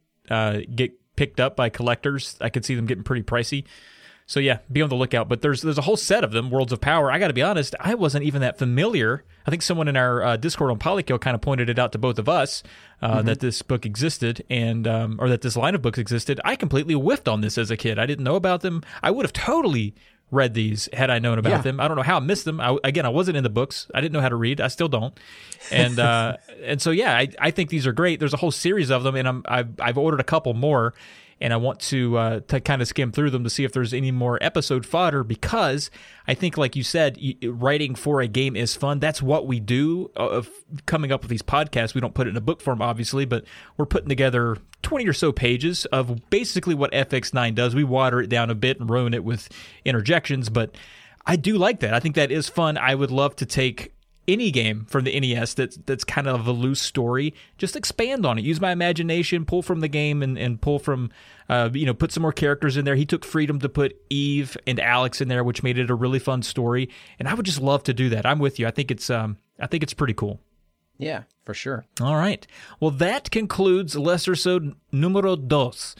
picked up by collectors, I could see them getting pretty pricey. So yeah, be on the lookout. But there's a whole set of them, Worlds of Power. I got to be honest, I wasn't even that familiar. I think someone in our Discord on Polykill kind of pointed it out to both of us that this book existed, and or that this line of books existed. I completely whiffed on this as a kid. I didn't know about them. I would have totally read these had I known about them. I don't know how I missed them. I wasn't in the books. I didn't know how to read. I still don't. And and so yeah, I think these are great. There's a whole series of them, and I've ordered a couple more. And I want to kind of skim through them to see if there's any more episode fodder, because I think, like you said, writing for a game is fun. That's what we do of coming up with these podcasts. We don't put it in a book form, obviously, but we're putting together 20 or so pages of basically what FX9 does. We water it down a bit and ruin it with interjections, but I do like that. I think that is fun. I would love to take any game from the NES that's kind of a loose story, just expand on it, use my imagination, pull from the game and pull from put some more characters in there. He took freedom to put Eve and Alex in there, which made it a really fun story, and I would just love to do that. I'm with you. I think it's pretty cool. Yeah, for sure. All right, well, that concludes Lesersode numero dos.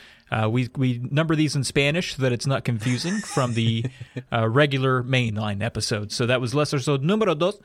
We number these in Spanish so that it's not confusing from the regular mainline episodes. So that was Lesersode numero dos.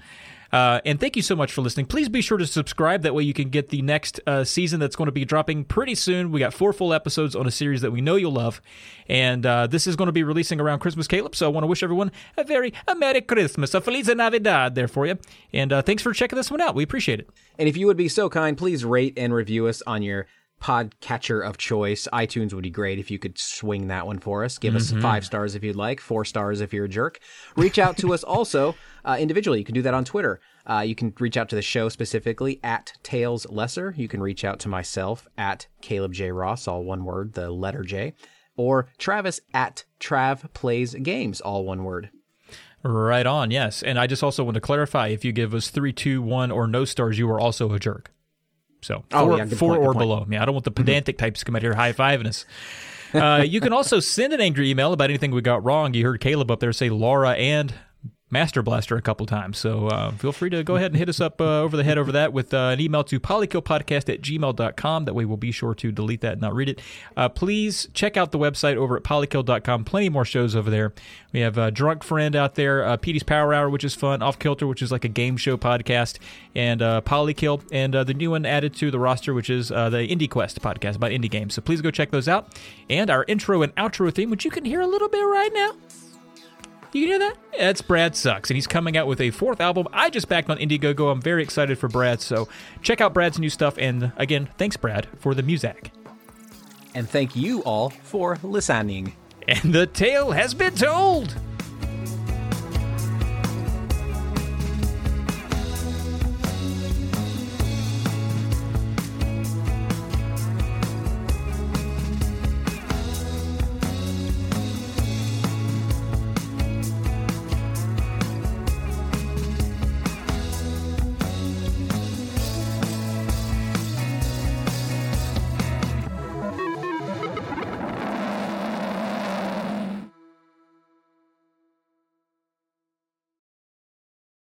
And thank you so much for listening. Please be sure to subscribe. That way you can get the next season that's going to be dropping pretty soon. We got 4 full episodes on a series that we know you'll love. And this is going to be releasing around Christmas, Caleb. So I want to wish everyone a very Merry Christmas, a Feliz Navidad there for you. And thanks for checking this one out. We appreciate it. And if you would be so kind, please rate and review us on your podcatcher of choice. iTunes would be great if you could swing that one for us. Give us 5 stars if you'd like, 4 stars if you're a jerk. Reach out to us also individually. You can do that on Twitter. You can reach out to the show specifically at Tales Lesser. You can reach out to myself at Caleb J. Ross, all one word, the letter J, or Travis at Trav Plays Games, all one word. Right on, yes. And I just also want to clarify, if you give us 3, 2, 1, or no stars, you are also a jerk. So 4 or below. Yeah, I don't want the pedantic types to come out here high-fiving us. You can also send an angry email about anything we got wrong. You heard Caleb up there say Laura and Master Blaster a couple times. So feel free to go ahead and hit us up over the head over that with an email to polykillpodcast@gmail.com. That way we'll be sure to delete that and not read it. Please check out the website over at polykill.com. Plenty more shows over there. We have Drunk Friend out there, Petey's Power Hour, which is fun, Off Kilter, which is like a game show podcast, and Polykill, and the new one added to the roster, which is the Indie Quest podcast about indie games. So please go check those out. And our intro and outro theme, which you can hear a little bit right now. You can hear that? That's Brad Sucks, and he's coming out with a 4th album. I just backed on Indiegogo. I'm very excited for Brad, so check out Brad's new stuff. And again, thanks, Brad, for the music. And thank you all for listening. And the tale has been told.